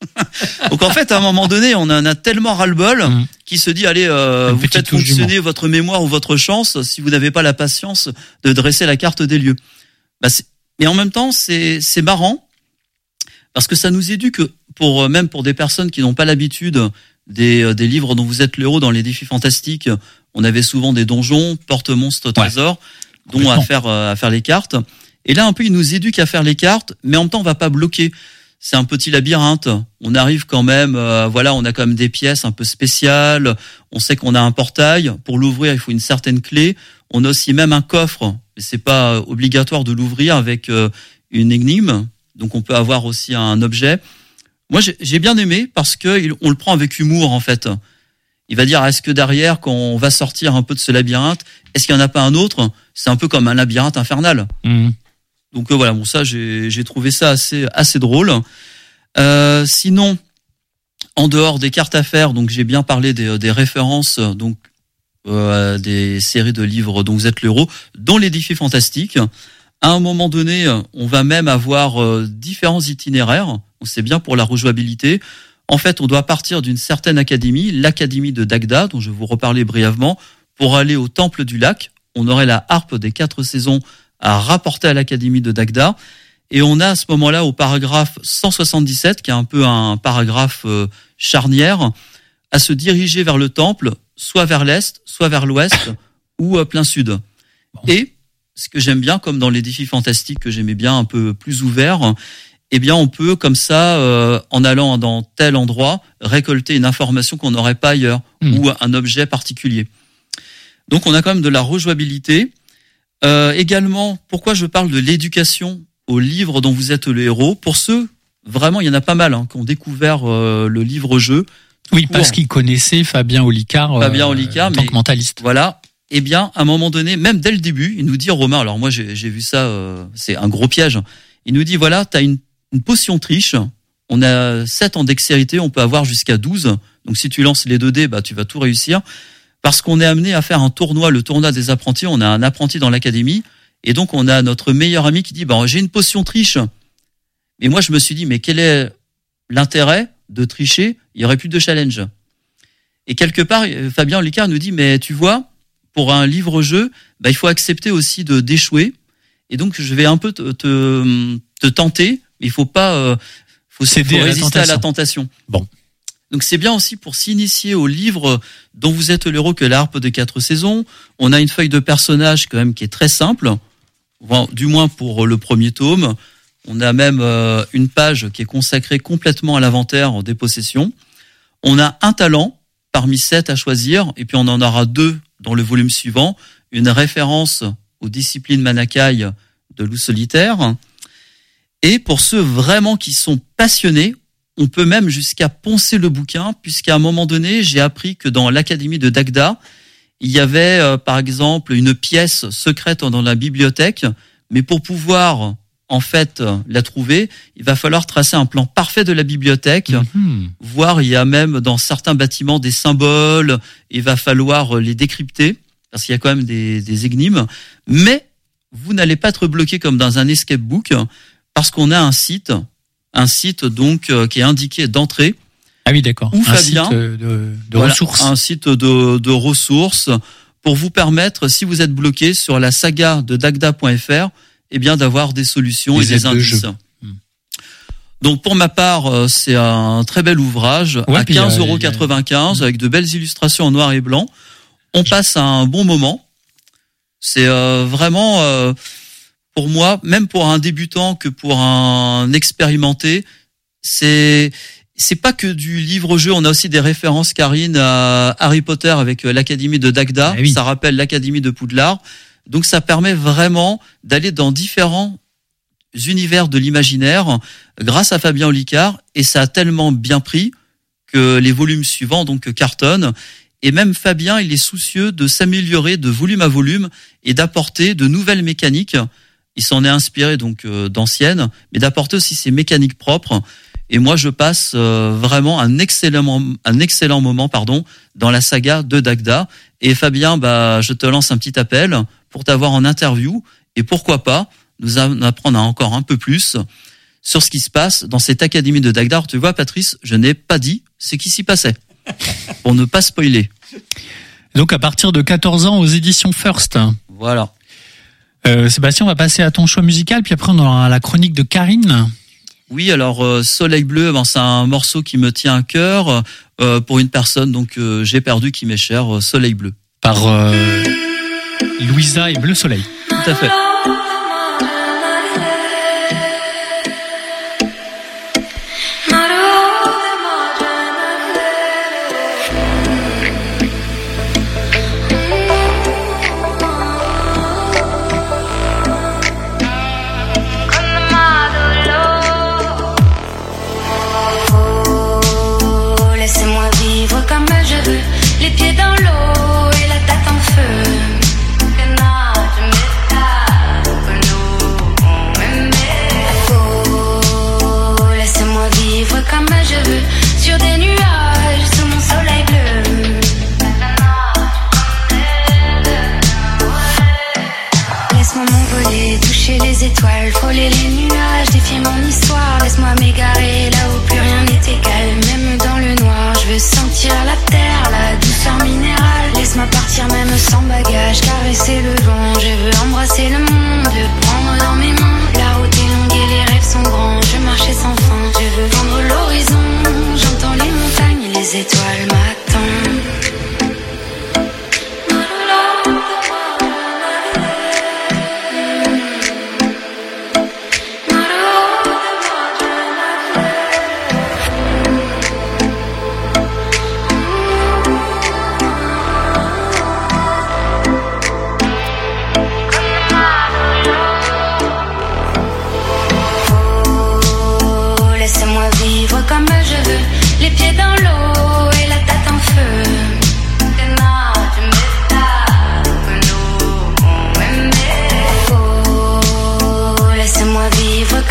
Donc en fait, à un moment donné, on en a tellement ras-le-bol mmh. qui se dit, allez, euh, vous faites fonctionner votre mémoire ou votre chance si vous n'avez pas la patience de dresser la carte des lieux. Bah, c'est... Et en même temps, c'est, c'est marrant parce que ça nous éduque, pour, même pour des personnes qui n'ont pas l'habitude Des, des livres dont vous êtes le héros dans les défis fantastiques, on avait souvent des donjons, porte-monstres, trésors, ouais, dont à faire, à faire les cartes. Et là, un peu, il nous éduque à faire les cartes, mais en même temps, on va pas bloquer. C'est un petit labyrinthe. On arrive quand même, euh, voilà, on a quand même des pièces un peu spéciales. On sait qu'on a un portail. Pour l'ouvrir, il faut une certaine clé. On a aussi même un coffre. Mais c'est pas obligatoire de l'ouvrir avec euh, une énigme. Donc, on peut avoir aussi un objet. Moi, j'ai bien aimé parce que on le prend avec humour, en fait. Il va dire, est-ce que derrière, quand on va sortir un peu de ce labyrinthe, est-ce qu'il n'y en a pas un autre? C'est un peu comme un labyrinthe infernal. Mmh. Donc euh, voilà, bon ça, j'ai, j'ai trouvé ça assez assez drôle. Euh, sinon, en dehors des cartes à faire, donc j'ai bien parlé des, des références, donc euh, des séries de livres dont vous êtes le héros, dont les défis fantastiques. À un moment donné, on va même avoir euh, différents itinéraires. C'est bien pour la rejouabilité. En fait, on doit partir d'une certaine académie, l'académie de Dagda, dont je vais vous reparler brièvement, pour aller au temple du lac. On aurait la harpe des quatre saisons à rapporter à l'académie de Dagda. Et on a à ce moment-là, au paragraphe cent soixante-dix-sept, qui est un peu un paragraphe euh, charnière, à se diriger vers le temple, soit vers l'est, soit vers l'ouest, ou euh, plein sud. Bon. Et ce que j'aime bien, comme dans les défis fantastiques que j'aimais bien un peu plus ouverts, eh bien, on peut, comme ça, euh, en allant dans tel endroit, récolter une information qu'on n'aurait pas ailleurs, mmh. ou un objet particulier. Donc, on a quand même de la rejouabilité. Euh, également, pourquoi je parle de l'éducation au livre dont vous êtes le héros. Pour ceux, vraiment, il y en a pas mal hein, qui ont découvert euh, le livre-jeu. Oui, Court. parce qu'ils connaissaient Fabien Olicard, Fabien euh, Olicard, en tant mais- que mentaliste. Voilà. Eh bien, à un moment donné, même dès le début, il nous dit, Romain, alors moi j'ai, j'ai vu ça, euh, c'est un gros piège. Il nous dit, voilà, t'as une, une potion triche, on a sept en dextérité, on peut avoir jusqu'à douze. Donc si tu lances les deux dés, bah tu vas tout réussir. Parce qu'on est amené à faire un tournoi, le tournoi des apprentis, on a un apprenti dans l'académie, et donc on a notre meilleur ami qui dit, bah j'ai une potion triche. Et moi je me suis dit, mais quel est l'intérêt de tricher? Il y aurait plus de challenge. Et quelque part, Fabien Olicard nous dit, mais tu vois, pour un livre-jeu, bah, il faut accepter aussi de d'échouer. Et donc, je vais un peu te, te, te tenter, mais il faut pas, euh, faut, Céder faut à la résister à la tentation. tentation. Bon. Donc, c'est bien aussi pour s'initier au livre dont vous êtes l'héros que la harpe de quatre saisons. On a une feuille de personnage quand même qui est très simple, bon, du moins pour le premier tome. On a même euh, une page qui est consacrée complètement à l'inventaire des possessions. On a un talent parmi sept à choisir, et puis on en aura deux dans le volume suivant, une référence aux disciplines Manakai de loup solitaire. Et pour ceux vraiment qui sont passionnés, on peut même jusqu'à poncer le bouquin, puisqu'à un moment donné, j'ai appris que dans l'académie de Dagda, il y avait euh, par exemple une pièce secrète dans la bibliothèque, mais pour pouvoir en fait la trouver, il va falloir tracer un plan parfait de la bibliothèque, Mhm. voire il y a même dans certains bâtiments des symboles, il va falloir les décrypter, parce qu'il y a quand même des, des énigmes, mais vous n'allez pas être bloqué comme dans un escape book, parce qu'on a un site, un site donc euh, qui est indiqué d'entrée, Ah oui, d'accord. Ou Un Fabien. site euh, de, de Voilà, ressources. un site de, de ressources pour vous permettre, si vous êtes bloqué sur la saga de dagda point f r, eh bien d'avoir des solutions Des et des aides de indices. jeu. Hmm. Donc pour ma part, euh, c'est un très bel ouvrage Ouais, à puis, euh, quinze euros quatre-vingt-quinze avec de belles illustrations en noir et blanc. On passe un bon moment. C'est euh, vraiment, euh, pour moi, même pour un débutant que pour un expérimenté, c'est c'est pas que du livre-jeu. On a aussi des références, Karine, à Harry Potter avec euh, l'Académie de Dagda. Ah oui. Ça rappelle l'Académie de Poudlard. Donc ça permet vraiment d'aller dans différents univers de l'imaginaire grâce à Fabien Olicard, et ça a tellement bien pris que les volumes suivants donc cartonnent. Et même Fabien, il est soucieux de s'améliorer de volume à volume et d'apporter de nouvelles mécaniques. Il s'en est inspiré donc euh, d'anciennes, mais d'apporter aussi ses mécaniques propres. Et moi, je passe euh, vraiment un excellent, un excellent moment, pardon, dans la saga de Dagda. Et Fabien, bah, je te lance un petit appel pour t'avoir en interview, et pourquoi pas nous en apprendre encore un peu plus sur ce qui se passe dans cette académie de Dagda. Tu vois, Patrice, je n'ai pas dit ce qui s'y passait, pour ne pas spoiler. Donc à partir de quatorze ans aux éditions First. Voilà. Euh, Sébastien, on va passer à ton choix musical, puis après on aura la chronique de Karine. Oui, alors euh, Soleil Bleu, ben, c'est un morceau qui me tient à cœur euh, pour une personne donc euh, j'ai perdu qui m'est chère, euh, Soleil Bleu. Par euh, Louisa et Bleu Soleil. Tout à fait. Oh, laissez-moi vivre comme je veux, les pieds dans l'eau et la tête en feu. Que nage m'étape, que nous oh, laissez-moi vivre comme je veux, sur des nuages, sous mon soleil bleu. Laisse-moi m'envoler, toucher les étoiles, frôler les nuages, défier mon histoire. Laisse-moi m'égarer là où plus rien n'est égal, même dans le noir. Je veux sentir la terre, la douceur minérale. Laisse-moi partir même sans bagage, caresser le vent. Je veux embrasser le monde, le prendre dans mes mains. La route est longue et les rêves sont grands. Je veux marcher sans fin, je veux vendre l'horizon. J'entends les montagnes et les étoiles m'attendent.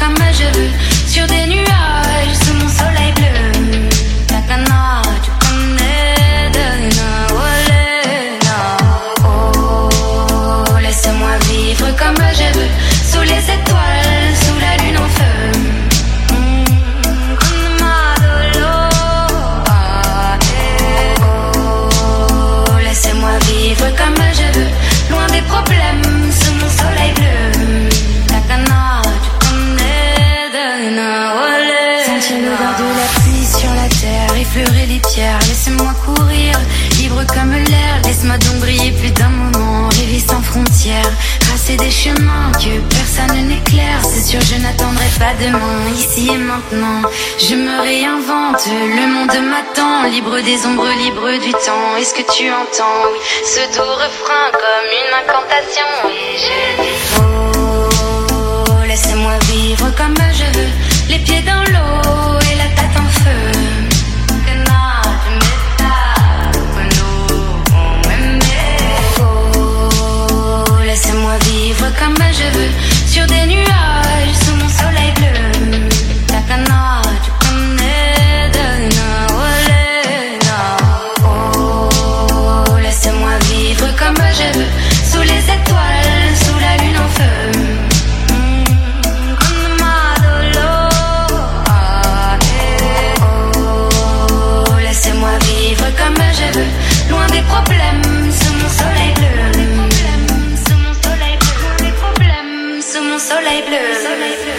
comme je veux, sur des nuages, sous mon soleil bleu. La cana, tu connais de na, olé, na. Oh, laissez-moi vivre comme je veux, sous les étoiles, sous la lune en feu. Mm, con madolo, ah, eh, oh, laissez-moi vivre comme je veux, loin des problèmes, sous mon soleil bleu. La cana, tu connais de na, olé. Sentir l'odeur de la pluie sur la terre, effleurer les pierres, laissez-moi courir, libre comme l'air. Laisse-moi donc briller plus d'un moment, rêver sans frontières, tracer des chemins que personne n'éclaire. C'est sûr, je n'attendrai pas demain, ici et maintenant. Je me réinvente, le monde m'attend, libre des ombres, libre du temps. Est-ce que tu entends, oui, ce doux refrain comme une incantation? Et je dis oh, laissez-moi vivre comme je veux, les pieds dans l'eau et la tête en feu. Que na, tu m'étais, oh, m'aimer. Oh, laissez-moi vivre comme je veux, sur des nuages, sous mon soleil bleu. La cana, tu connais de na, olé, na. Oh, laissez-moi vivre comme je veux, sous les étoiles, sous la lune en feu. Mm, con madolo, ah, eh, oh, laissez-moi vivre comme je veux, loin des problèmes, sous mon soleil bleu. Sous mon soleil bleu, des problèmes, sous mon soleil bleu. Soleil bleu.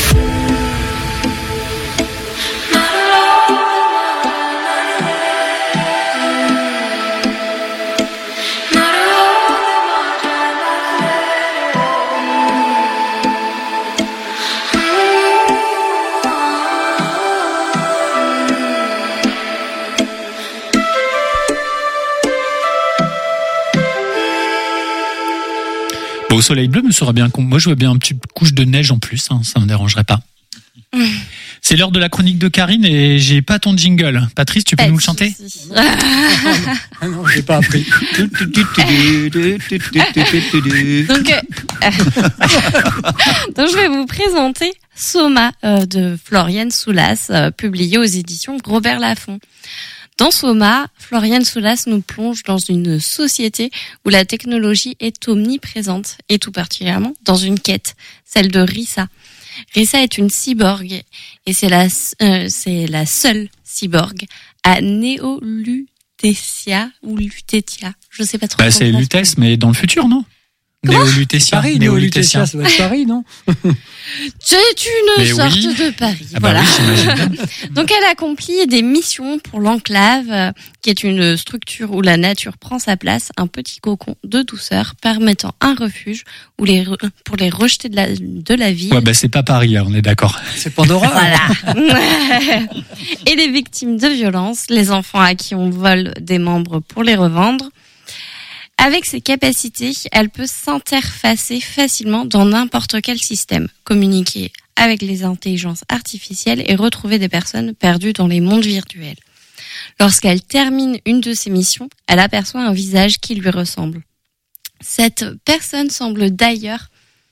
Bon, au soleil bleu me sera bien con. Moi, je veux bien une petite couche de neige en plus, hein, ça me dérangerait pas. Mmh. C'est l'heure de la chronique de Karine et j'ai pas ton jingle. Patrice, tu peux Pas nous le de chanter? soucis. Ah non, j'ai pas appris. Donc, euh, donc, je vais vous présenter Soma euh, de Floriane Soulas, euh, publié aux éditions Robert Laffont. Dans Soma, Floriane Soulas nous plonge dans une société où la technologie est omniprésente et tout particulièrement dans une quête, celle de Rissa. Rissa est une cyborg et c'est la, euh, c'est la seule cyborg à néolutétia ou lutétia. Je sais pas trop. Bah, c'est Lutèce, mais dans le futur, non? Néolutétia. Paris, Néolutétia, ça va être Paris, non? C'est une Mais sorte oui. de Paris. Ah bah voilà. oui, j'imagine bien. Donc elle accomplit des missions pour l'enclave, euh, qui est une structure où la nature prend sa place, un petit cocon de douceur permettant un refuge où les re- pour les rejetés de la, de la vie. Ouais, bah c'est pas Paris, hein, on est d'accord. C'est Pandora. Voilà. Et les victimes de violences, les enfants à qui on vole des membres pour les revendre. Avec ses capacités, elle peut s'interfacer facilement dans n'importe quel système, communiquer avec les intelligences artificielles et retrouver des personnes perdues dans les mondes virtuels. Lorsqu'elle termine une de ses missions, elle aperçoit un visage qui lui ressemble. Cette personne semble d'ailleurs...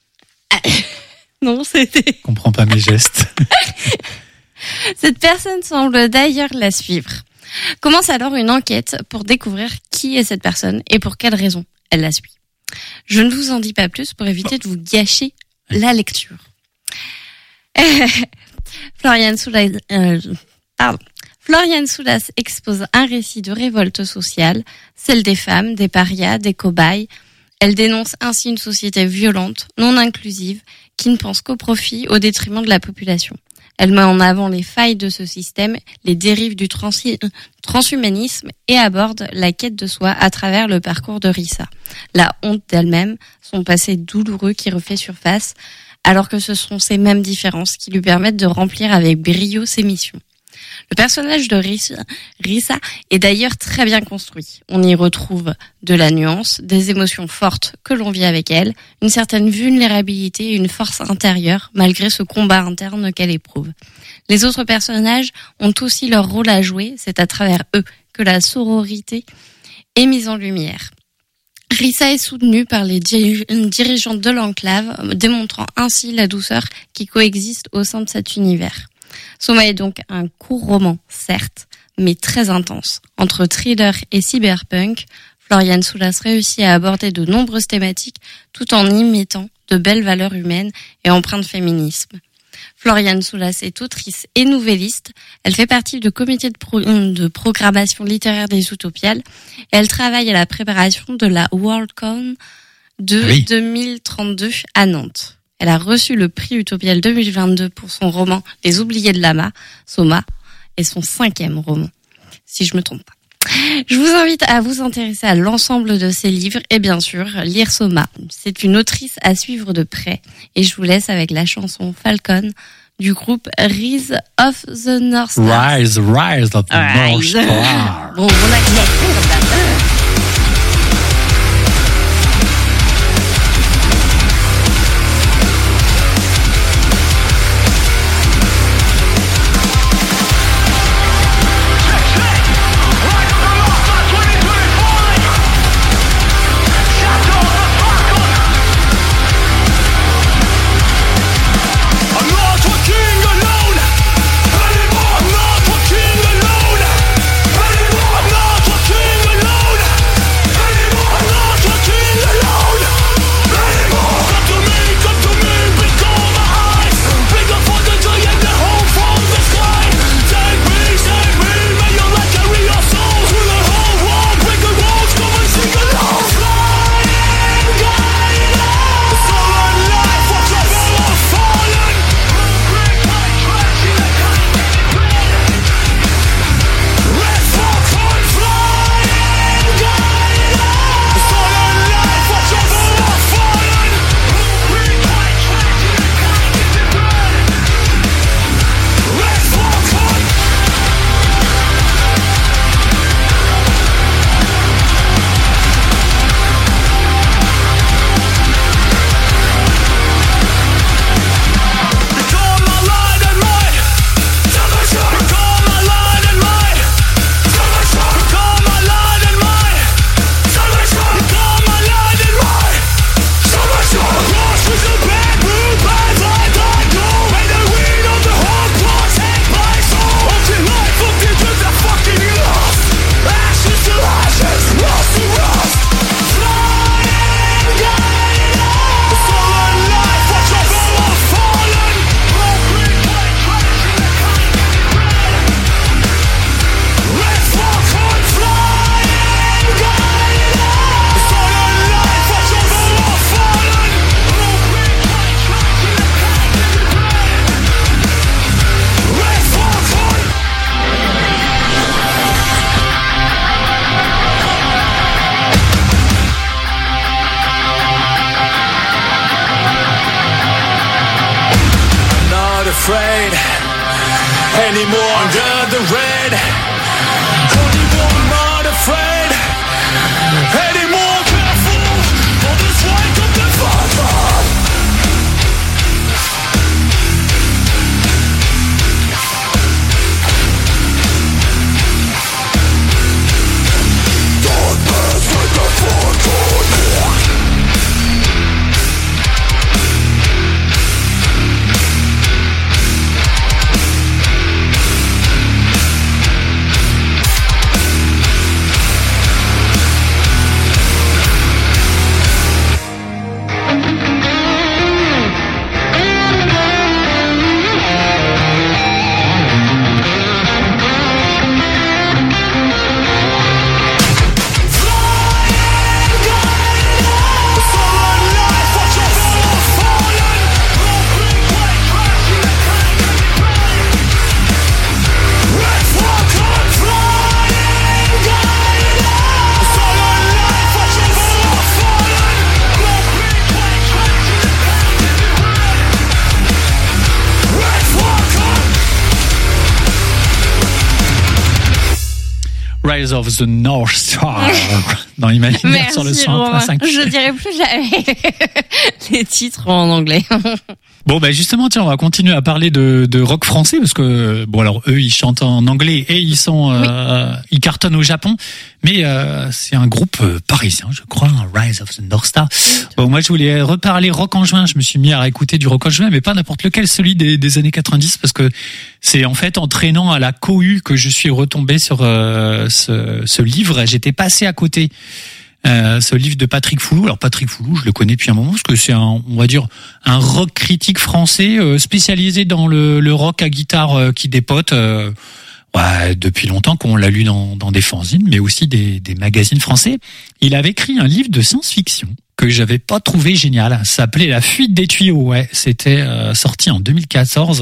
non, c'était... Je comprends pas mes gestes. Cette personne semble d'ailleurs la suivre. Commence alors une enquête pour découvrir qui est cette personne et pour quelle raison elle la suit. Je ne vous en dis pas plus pour éviter de vous gâcher la lecture. Floriane Soulas, euh, pardon. Floriane Soulas expose un récit de révolte sociale, celle des femmes, des parias, des cobayes. Elle dénonce ainsi une société violente, non inclusive, qui ne pense qu'au profit au détriment de la population. Elle met en avant les failles de ce système, les dérives du trans- transhumanisme et aborde la quête de soi à travers le parcours de Rissa. La honte d'elle-même, son passé douloureux qui refait surface, alors que ce sont ces mêmes différences qui lui permettent de remplir avec brio ses missions. Le personnage de Rissa, Rissa est d'ailleurs très bien construit. On y retrouve de la nuance, des émotions fortes que l'on vit avec elle, une certaine vulnérabilité et une force intérieure malgré ce combat interne qu'elle éprouve. Les autres personnages ont aussi leur rôle à jouer, c'est à travers eux que la sororité est mise en lumière. Rissa est soutenue par les diri- dirigeants de l'enclave, démontrant ainsi la douceur qui coexiste au sein de cet univers. Soma est donc un court roman, certes, mais très intense. Entre thriller et cyberpunk, Florian Soulas réussit à aborder de nombreuses thématiques tout en y mettant de belles valeurs humaines et empreintes féminisme. Florian Soulas est autrice et nouvelliste. Elle fait partie du comité de, pro- de programmation littéraire des Utopiales et elle travaille à la préparation de la Worldcon de Oui. deux mille trente-deux à Nantes. Elle a reçu le prix Utopial deux mille vingt-deux pour son roman Les Oubliés de Lama, Soma, et son cinquième roman, si je me trompe pas. Je vous invite à vous intéresser à l'ensemble de ses livres et bien sûr lire Soma. C'est une autrice à suivre de près et je vous laisse avec la chanson Falcon du groupe Rise of the North Star. Rise, rise of the North Rise. Star. Bon, on a comme ça. afraid anymore under the red. Anymore, I'm not afraid anymore. Careful on this way of the father. Darkness with the fortune. Rise of the North Star dans l'imaginaire sur le Merci, cent un virgule cinq. Romain. Je dirais plus jamais les titres en anglais. Bon, ben justement, tiens, on va continuer à parler de, de rock français parce que bon, alors eux, ils chantent en anglais et ils sont, euh, oui. ils cartonnent au Japon, mais euh, c'est un groupe parisien, je crois, un Rise of the North Star. Bon, moi, je voulais reparler rock en juin. Je me suis mis à écouter du rock en juin, mais pas n'importe lequel, celui des, des années quatre-vingt-dix, parce que c'est en fait entraînant à la cohue que je suis retombé sur euh, ce, ce livre. J'étais passé à côté. Euh, ce livre de Patrick Foulou. Alors Patrick Foulou, je le connais depuis un moment parce que c'est un, on va dire, un rock critique français euh, spécialisé dans le, le rock à guitare euh, qui dépote. Euh, ouais, depuis longtemps qu'on l'a lu dans, dans des fanzines, mais aussi des, des magazines français. Il avait écrit un livre de science-fiction que j'avais pas trouvé génial. Ça s'appelait La fuite des tuyaux. Ouais, c'était euh, sorti en deux mille quatorze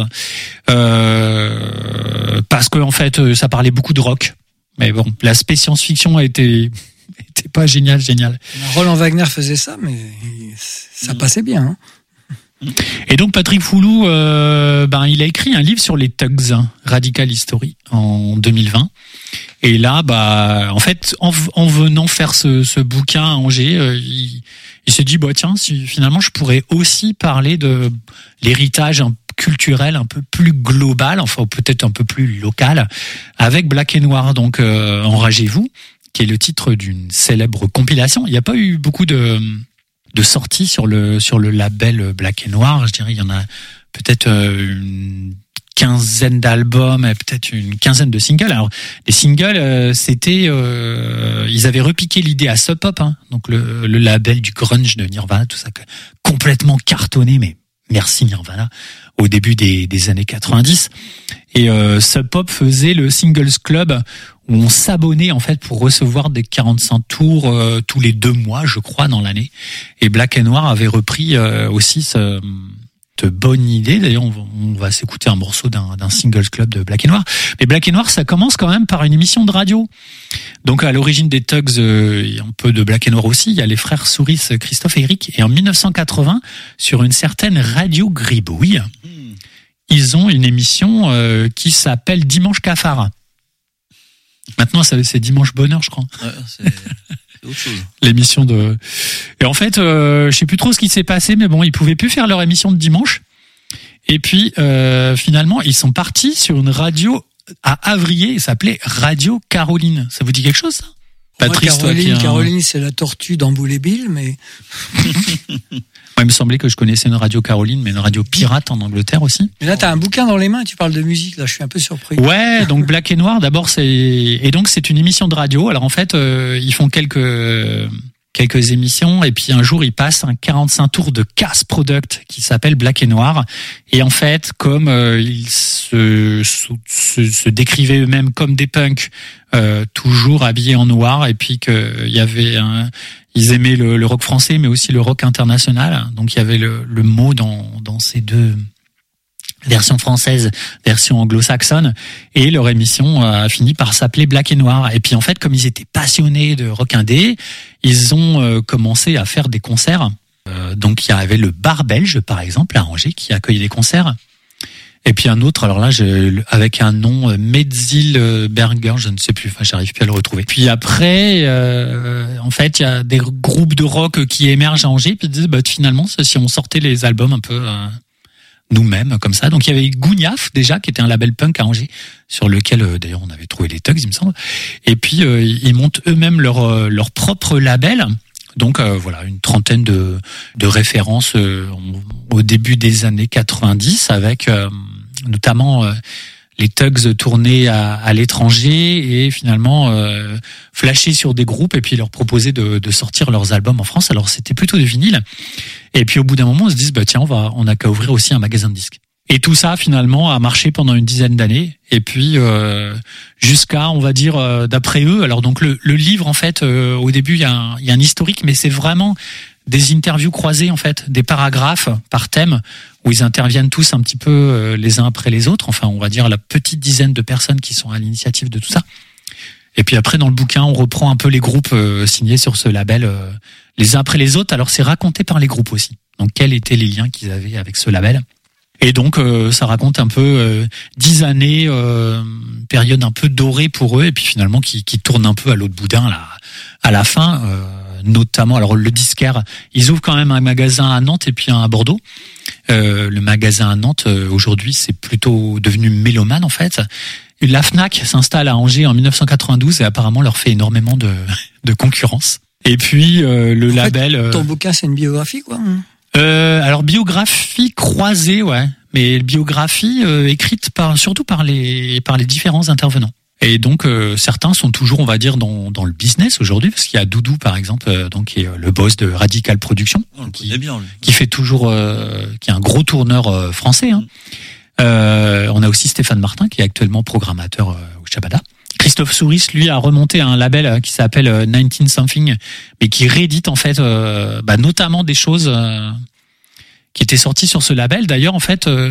euh, parce que en fait, ça parlait beaucoup de rock. Mais bon, l'aspect science-fiction a été était pas génial, génial. Roland Wagner faisait ça, mais ça passait bien. Hein. Et donc Patrick Foulou, euh, ben il a écrit un livre sur les Tugs, Radical History, en deux mille vingt. Et là, bah, en fait, en, en venant faire ce, ce bouquin à Angers, euh, il, il s'est dit, bah tiens, si finalement je pourrais aussi parler de l'héritage culturel un peu plus global, enfin peut-être un peu plus local, avec Black et Noir. Donc euh, Enragez-vous, qui est le titre d'une célèbre compilation. Il n'y a pas eu beaucoup de, de sorties sur le, sur le label Black et Noir. Je dirais, il y en a peut-être une quinzaine d'albums et peut-être une quinzaine de singles. Alors, les singles, euh, c'était, euh, ils avaient repiqué l'idée à Sub Pop, hein, donc le, le label du grunge de Nirvana, tout ça, complètement cartonné, mais merci Nirvana, au début des, des années quatre-vingt-dix. Et euh, Sub Pop faisait le Singles Club, où on s'abonnait en fait pour recevoir des quarante-cinq tours euh, tous les deux mois, je crois, dans l'année. Et Black and Noir avait repris euh, aussi ce, cette bonne idée. D'ailleurs, on va, on va s'écouter un morceau d'un, d'un Singles Club de Black and Noir. Mais Black and Noir, ça commence quand même par une émission de radio. Donc à l'origine des Tugs, euh, il y a un peu de Black and Noir aussi. Il y a les frères Souris, Christophe et Eric. Et en dix-neuf cent quatre-vingts, sur une certaine radio Gribouille, ils ont une émission euh, qui s'appelle Dimanche Cafard. Maintenant, c'est Dimanche Bonheur, je crois. Ouais, c'est, c'est autre chose. L'émission de. Et en fait, euh, je sais plus trop ce qui s'est passé, mais bon, ils pouvaient plus faire leur émission de dimanche. Et puis, euh, finalement, ils sont partis sur une radio à Avrier. Il s'appelait Radio Caroline. Ça vous dit quelque chose, ça? Patrice, Moi, Caroline, toi qui un... Caroline, c'est la tortue dans Boule et Bill, mais. Ouais, il me semblait que je connaissais une radio Caroline, mais une radio pirate en Angleterre aussi. Mais là, t'as un bouquin dans les mains et tu parles de musique. Là, je suis un peu surpris. Ouais, donc Black et Noir, d'abord, c'est et donc c'est une émission de radio. Alors en fait, euh, ils font quelques quelques émissions et puis un jour, ils passent un quarante-cinq tours de Casse Product qui s'appelle Black et Noir. Et en fait, comme euh, ils se, se se décrivaient eux-mêmes comme des punks, euh, toujours habillés en noir, et puis que il y avait un ils aimaient le, le rock français, mais aussi le rock international. Donc il y avait le, le mot dans, dans ces deux versions françaises, version anglo-saxonne. Et leur émission a fini par s'appeler Black et Noir. Et puis en fait, comme ils étaient passionnés de rock indé, ils ont euh, commencé à faire des concerts. Euh, donc il y avait le Bar Belge, par exemple, à Angers, qui accueillait des concerts. Et puis un autre, alors là, je, avec un nom, Metzilberger, je ne sais plus, enfin, j'arrive plus à le retrouver. Puis après, euh, en fait, il y a des groupes de rock qui émergent à Angers, puis ils disent, bah, finalement, si on sortait les albums un peu euh, nous-mêmes, comme ça. Donc il y avait Gougnaf, déjà, qui était un label punk à Angers, sur lequel, euh, d'ailleurs, on avait trouvé les Tugs, il me semble. Et puis, euh, ils montent eux-mêmes leur, euh, leur propre label. Donc euh, voilà, une trentaine de, de références euh, au début des années quatre-vingt-dix, avec euh, notamment euh, les Tugs tournés à, à l'étranger et finalement euh, flasher sur des groupes et puis leur proposer de, de sortir leurs albums en France. Alors c'était plutôt de vinyle. Et puis au bout d'un moment, on se dit bah tiens, on va, on a qu'à ouvrir aussi un magasin de disques. Et tout ça, finalement, a marché pendant une dizaine d'années. Et puis, euh, jusqu'à, on va dire, euh, d'après eux. Alors, donc, le, le livre, en fait, euh, au début, il y a un, il y a un historique, mais c'est vraiment des interviews croisées, en fait, des paragraphes par thème, où ils interviennent tous un petit peu euh, les uns après les autres. Enfin, on va dire la petite dizaine de personnes qui sont à l'initiative de tout ça. Et puis après, dans le bouquin, on reprend un peu les groupes euh, signés sur ce label, euh, les uns après les autres. Alors, c'est raconté par les groupes aussi. Donc, quels étaient les liens qu'ils avaient avec ce label? Et donc euh, ça raconte un peu euh, dix années, euh, période un peu dorée pour eux, et puis finalement qui, qui tourne un peu à l'autre boudin là, à la fin, euh, notamment, alors le disquaire, ils ouvrent quand même un magasin à Nantes et puis un à Bordeaux. Euh, le magasin à Nantes, euh, aujourd'hui, c'est plutôt devenu mélomane en fait. La Fnac s'installe à Angers en dix-neuf cent quatre-vingt-douze et apparemment leur fait énormément de, de concurrence. Et puis euh, le En label. fait, euh, ton bouquin, c'est une biographie, quoi. euh, alors biographie croisée, ouais, mais biographie euh, écrite par surtout par les par les différents intervenants. Et donc euh, certains sont toujours, on va dire, dans dans le business aujourd'hui, parce qu'il y a Doudou par exemple, euh, donc qui est le boss de Radical Production, On le qui, connaît bien, lui. qui fait toujours, euh, qui est un gros tourneur euh, français. Hein. Euh, on a aussi Stéphane Martin qui est actuellement programmateur euh, au Shabada. Christophe Souris, lui, a remonté un label euh, qui s'appelle euh, dix-neuf something, mais qui réédite en fait, euh, bah, notamment des choses euh, qui étaient sorties sur ce label. D'ailleurs, en fait, euh,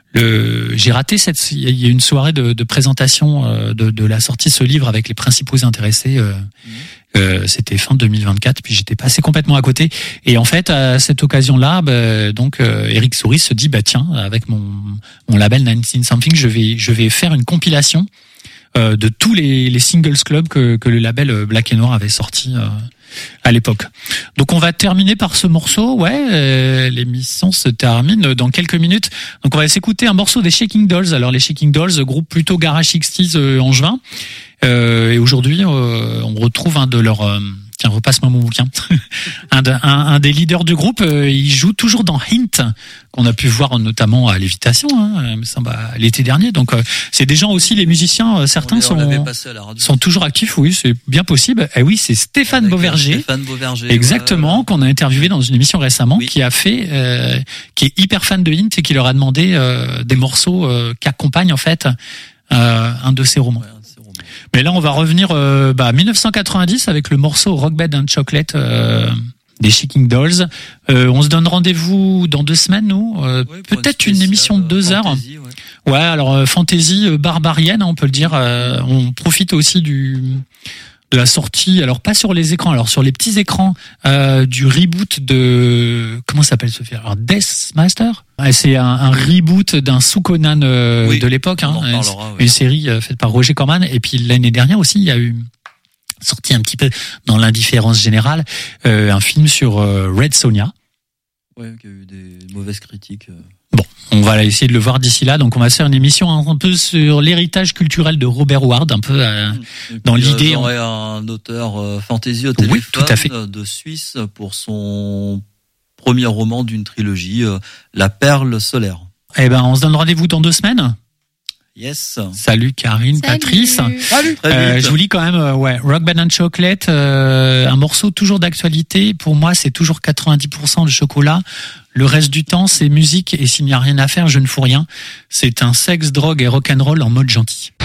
le, j'ai raté cette, il y a une soirée de, de présentation euh, de, de la sortie de ce livre avec les principaux intéressés. Euh, mmh. euh, c'était fin deux mille vingt-quatre, puis j'étais passé complètement à côté. Et en fait, à cette occasion-là, bah, donc euh, Eric Souris se dit, bah tiens, avec mon mon label dix-neuf something, je vais je vais faire une compilation euh, de tous les les singles club que que le label Black et Noir avait sorti euh, à l'époque. Donc on va terminer par ce morceau. Ouais, euh, l'émission se termine dans quelques minutes. Donc on va s'écouter un morceau des Shaking Dolls. Alors les Shaking Dolls, groupe plutôt garage sixties euh, angevin. Euh, et aujourd'hui, euh, on retrouve un de leurs... Euh, tiens, repasse-moi mon bouquin. un, de, un, un des leaders du groupe, euh, il joue toujours dans Hint, qu'on a pu voir notamment à Lévitation, hein, me semble, l'été dernier. Donc euh, c'est des gens aussi, les musiciens, euh, certains on les, on sont, sont toujours actifs. Oui, c'est bien possible. Et oui, c'est Stéphane Beauverger. Stéphane Beauverger. Exactement, ouais, qu'on a interviewé dans une émission récemment, oui. qui a fait, euh, qui est hyper fan de Hint et qui leur a demandé euh, des morceaux euh, qui accompagnent en fait euh, un de ses romans. Ouais. Mais là, on va revenir euh, bah, dix-neuf cent quatre-vingt-dix avec le morceau Rock Bed and Chocolate euh, des Shaking Dolls. Euh, on se donne rendez-vous dans deux semaines, nous. Euh, oui, peut-être une, une émission de deux heures. Ouais, ouais alors euh, fantaisie euh, barbarienne, on peut le dire. Euh, on profite aussi du de la sortie, alors pas sur les écrans, alors sur les petits écrans euh, du reboot de comment s'appelle ce film, alors Death Master. C'est un, un reboot d'un Sous-Conan euh, oui, de l'époque, hein, une, oui. une série euh, faite par Roger Corman. Et puis l'année dernière aussi, il y a eu sorti un petit peu dans l'indifférence générale euh, un film sur euh, Red Sonja. Oui, qui a eu des mauvaises critiques. Bon, on va essayer de le voir d'ici là. Donc, on va faire une émission un peu sur l'héritage culturel de Robert Ward, un peu euh, dans l'idée. On aurait un auteur euh, fantasy au téléphone, oui, tout à fait. de Suisse pour son premier roman d'une trilogie, euh, La Perle solaire. Eh ben, on se donne rendez-vous dans deux semaines. Yes. Salut Karine, Salut. Patrice. Salut. Euh, je vous lis quand même, euh, ouais, Rock Bed and Chocolate, euh, un morceau toujours d'actualité. Pour moi, c'est toujours quatre-vingt-dix pour cent de chocolat. Le reste du temps, c'est musique et s'il n'y a rien à faire, je ne fous rien. C'est un sexe, drogue et rock'n'roll en mode gentil.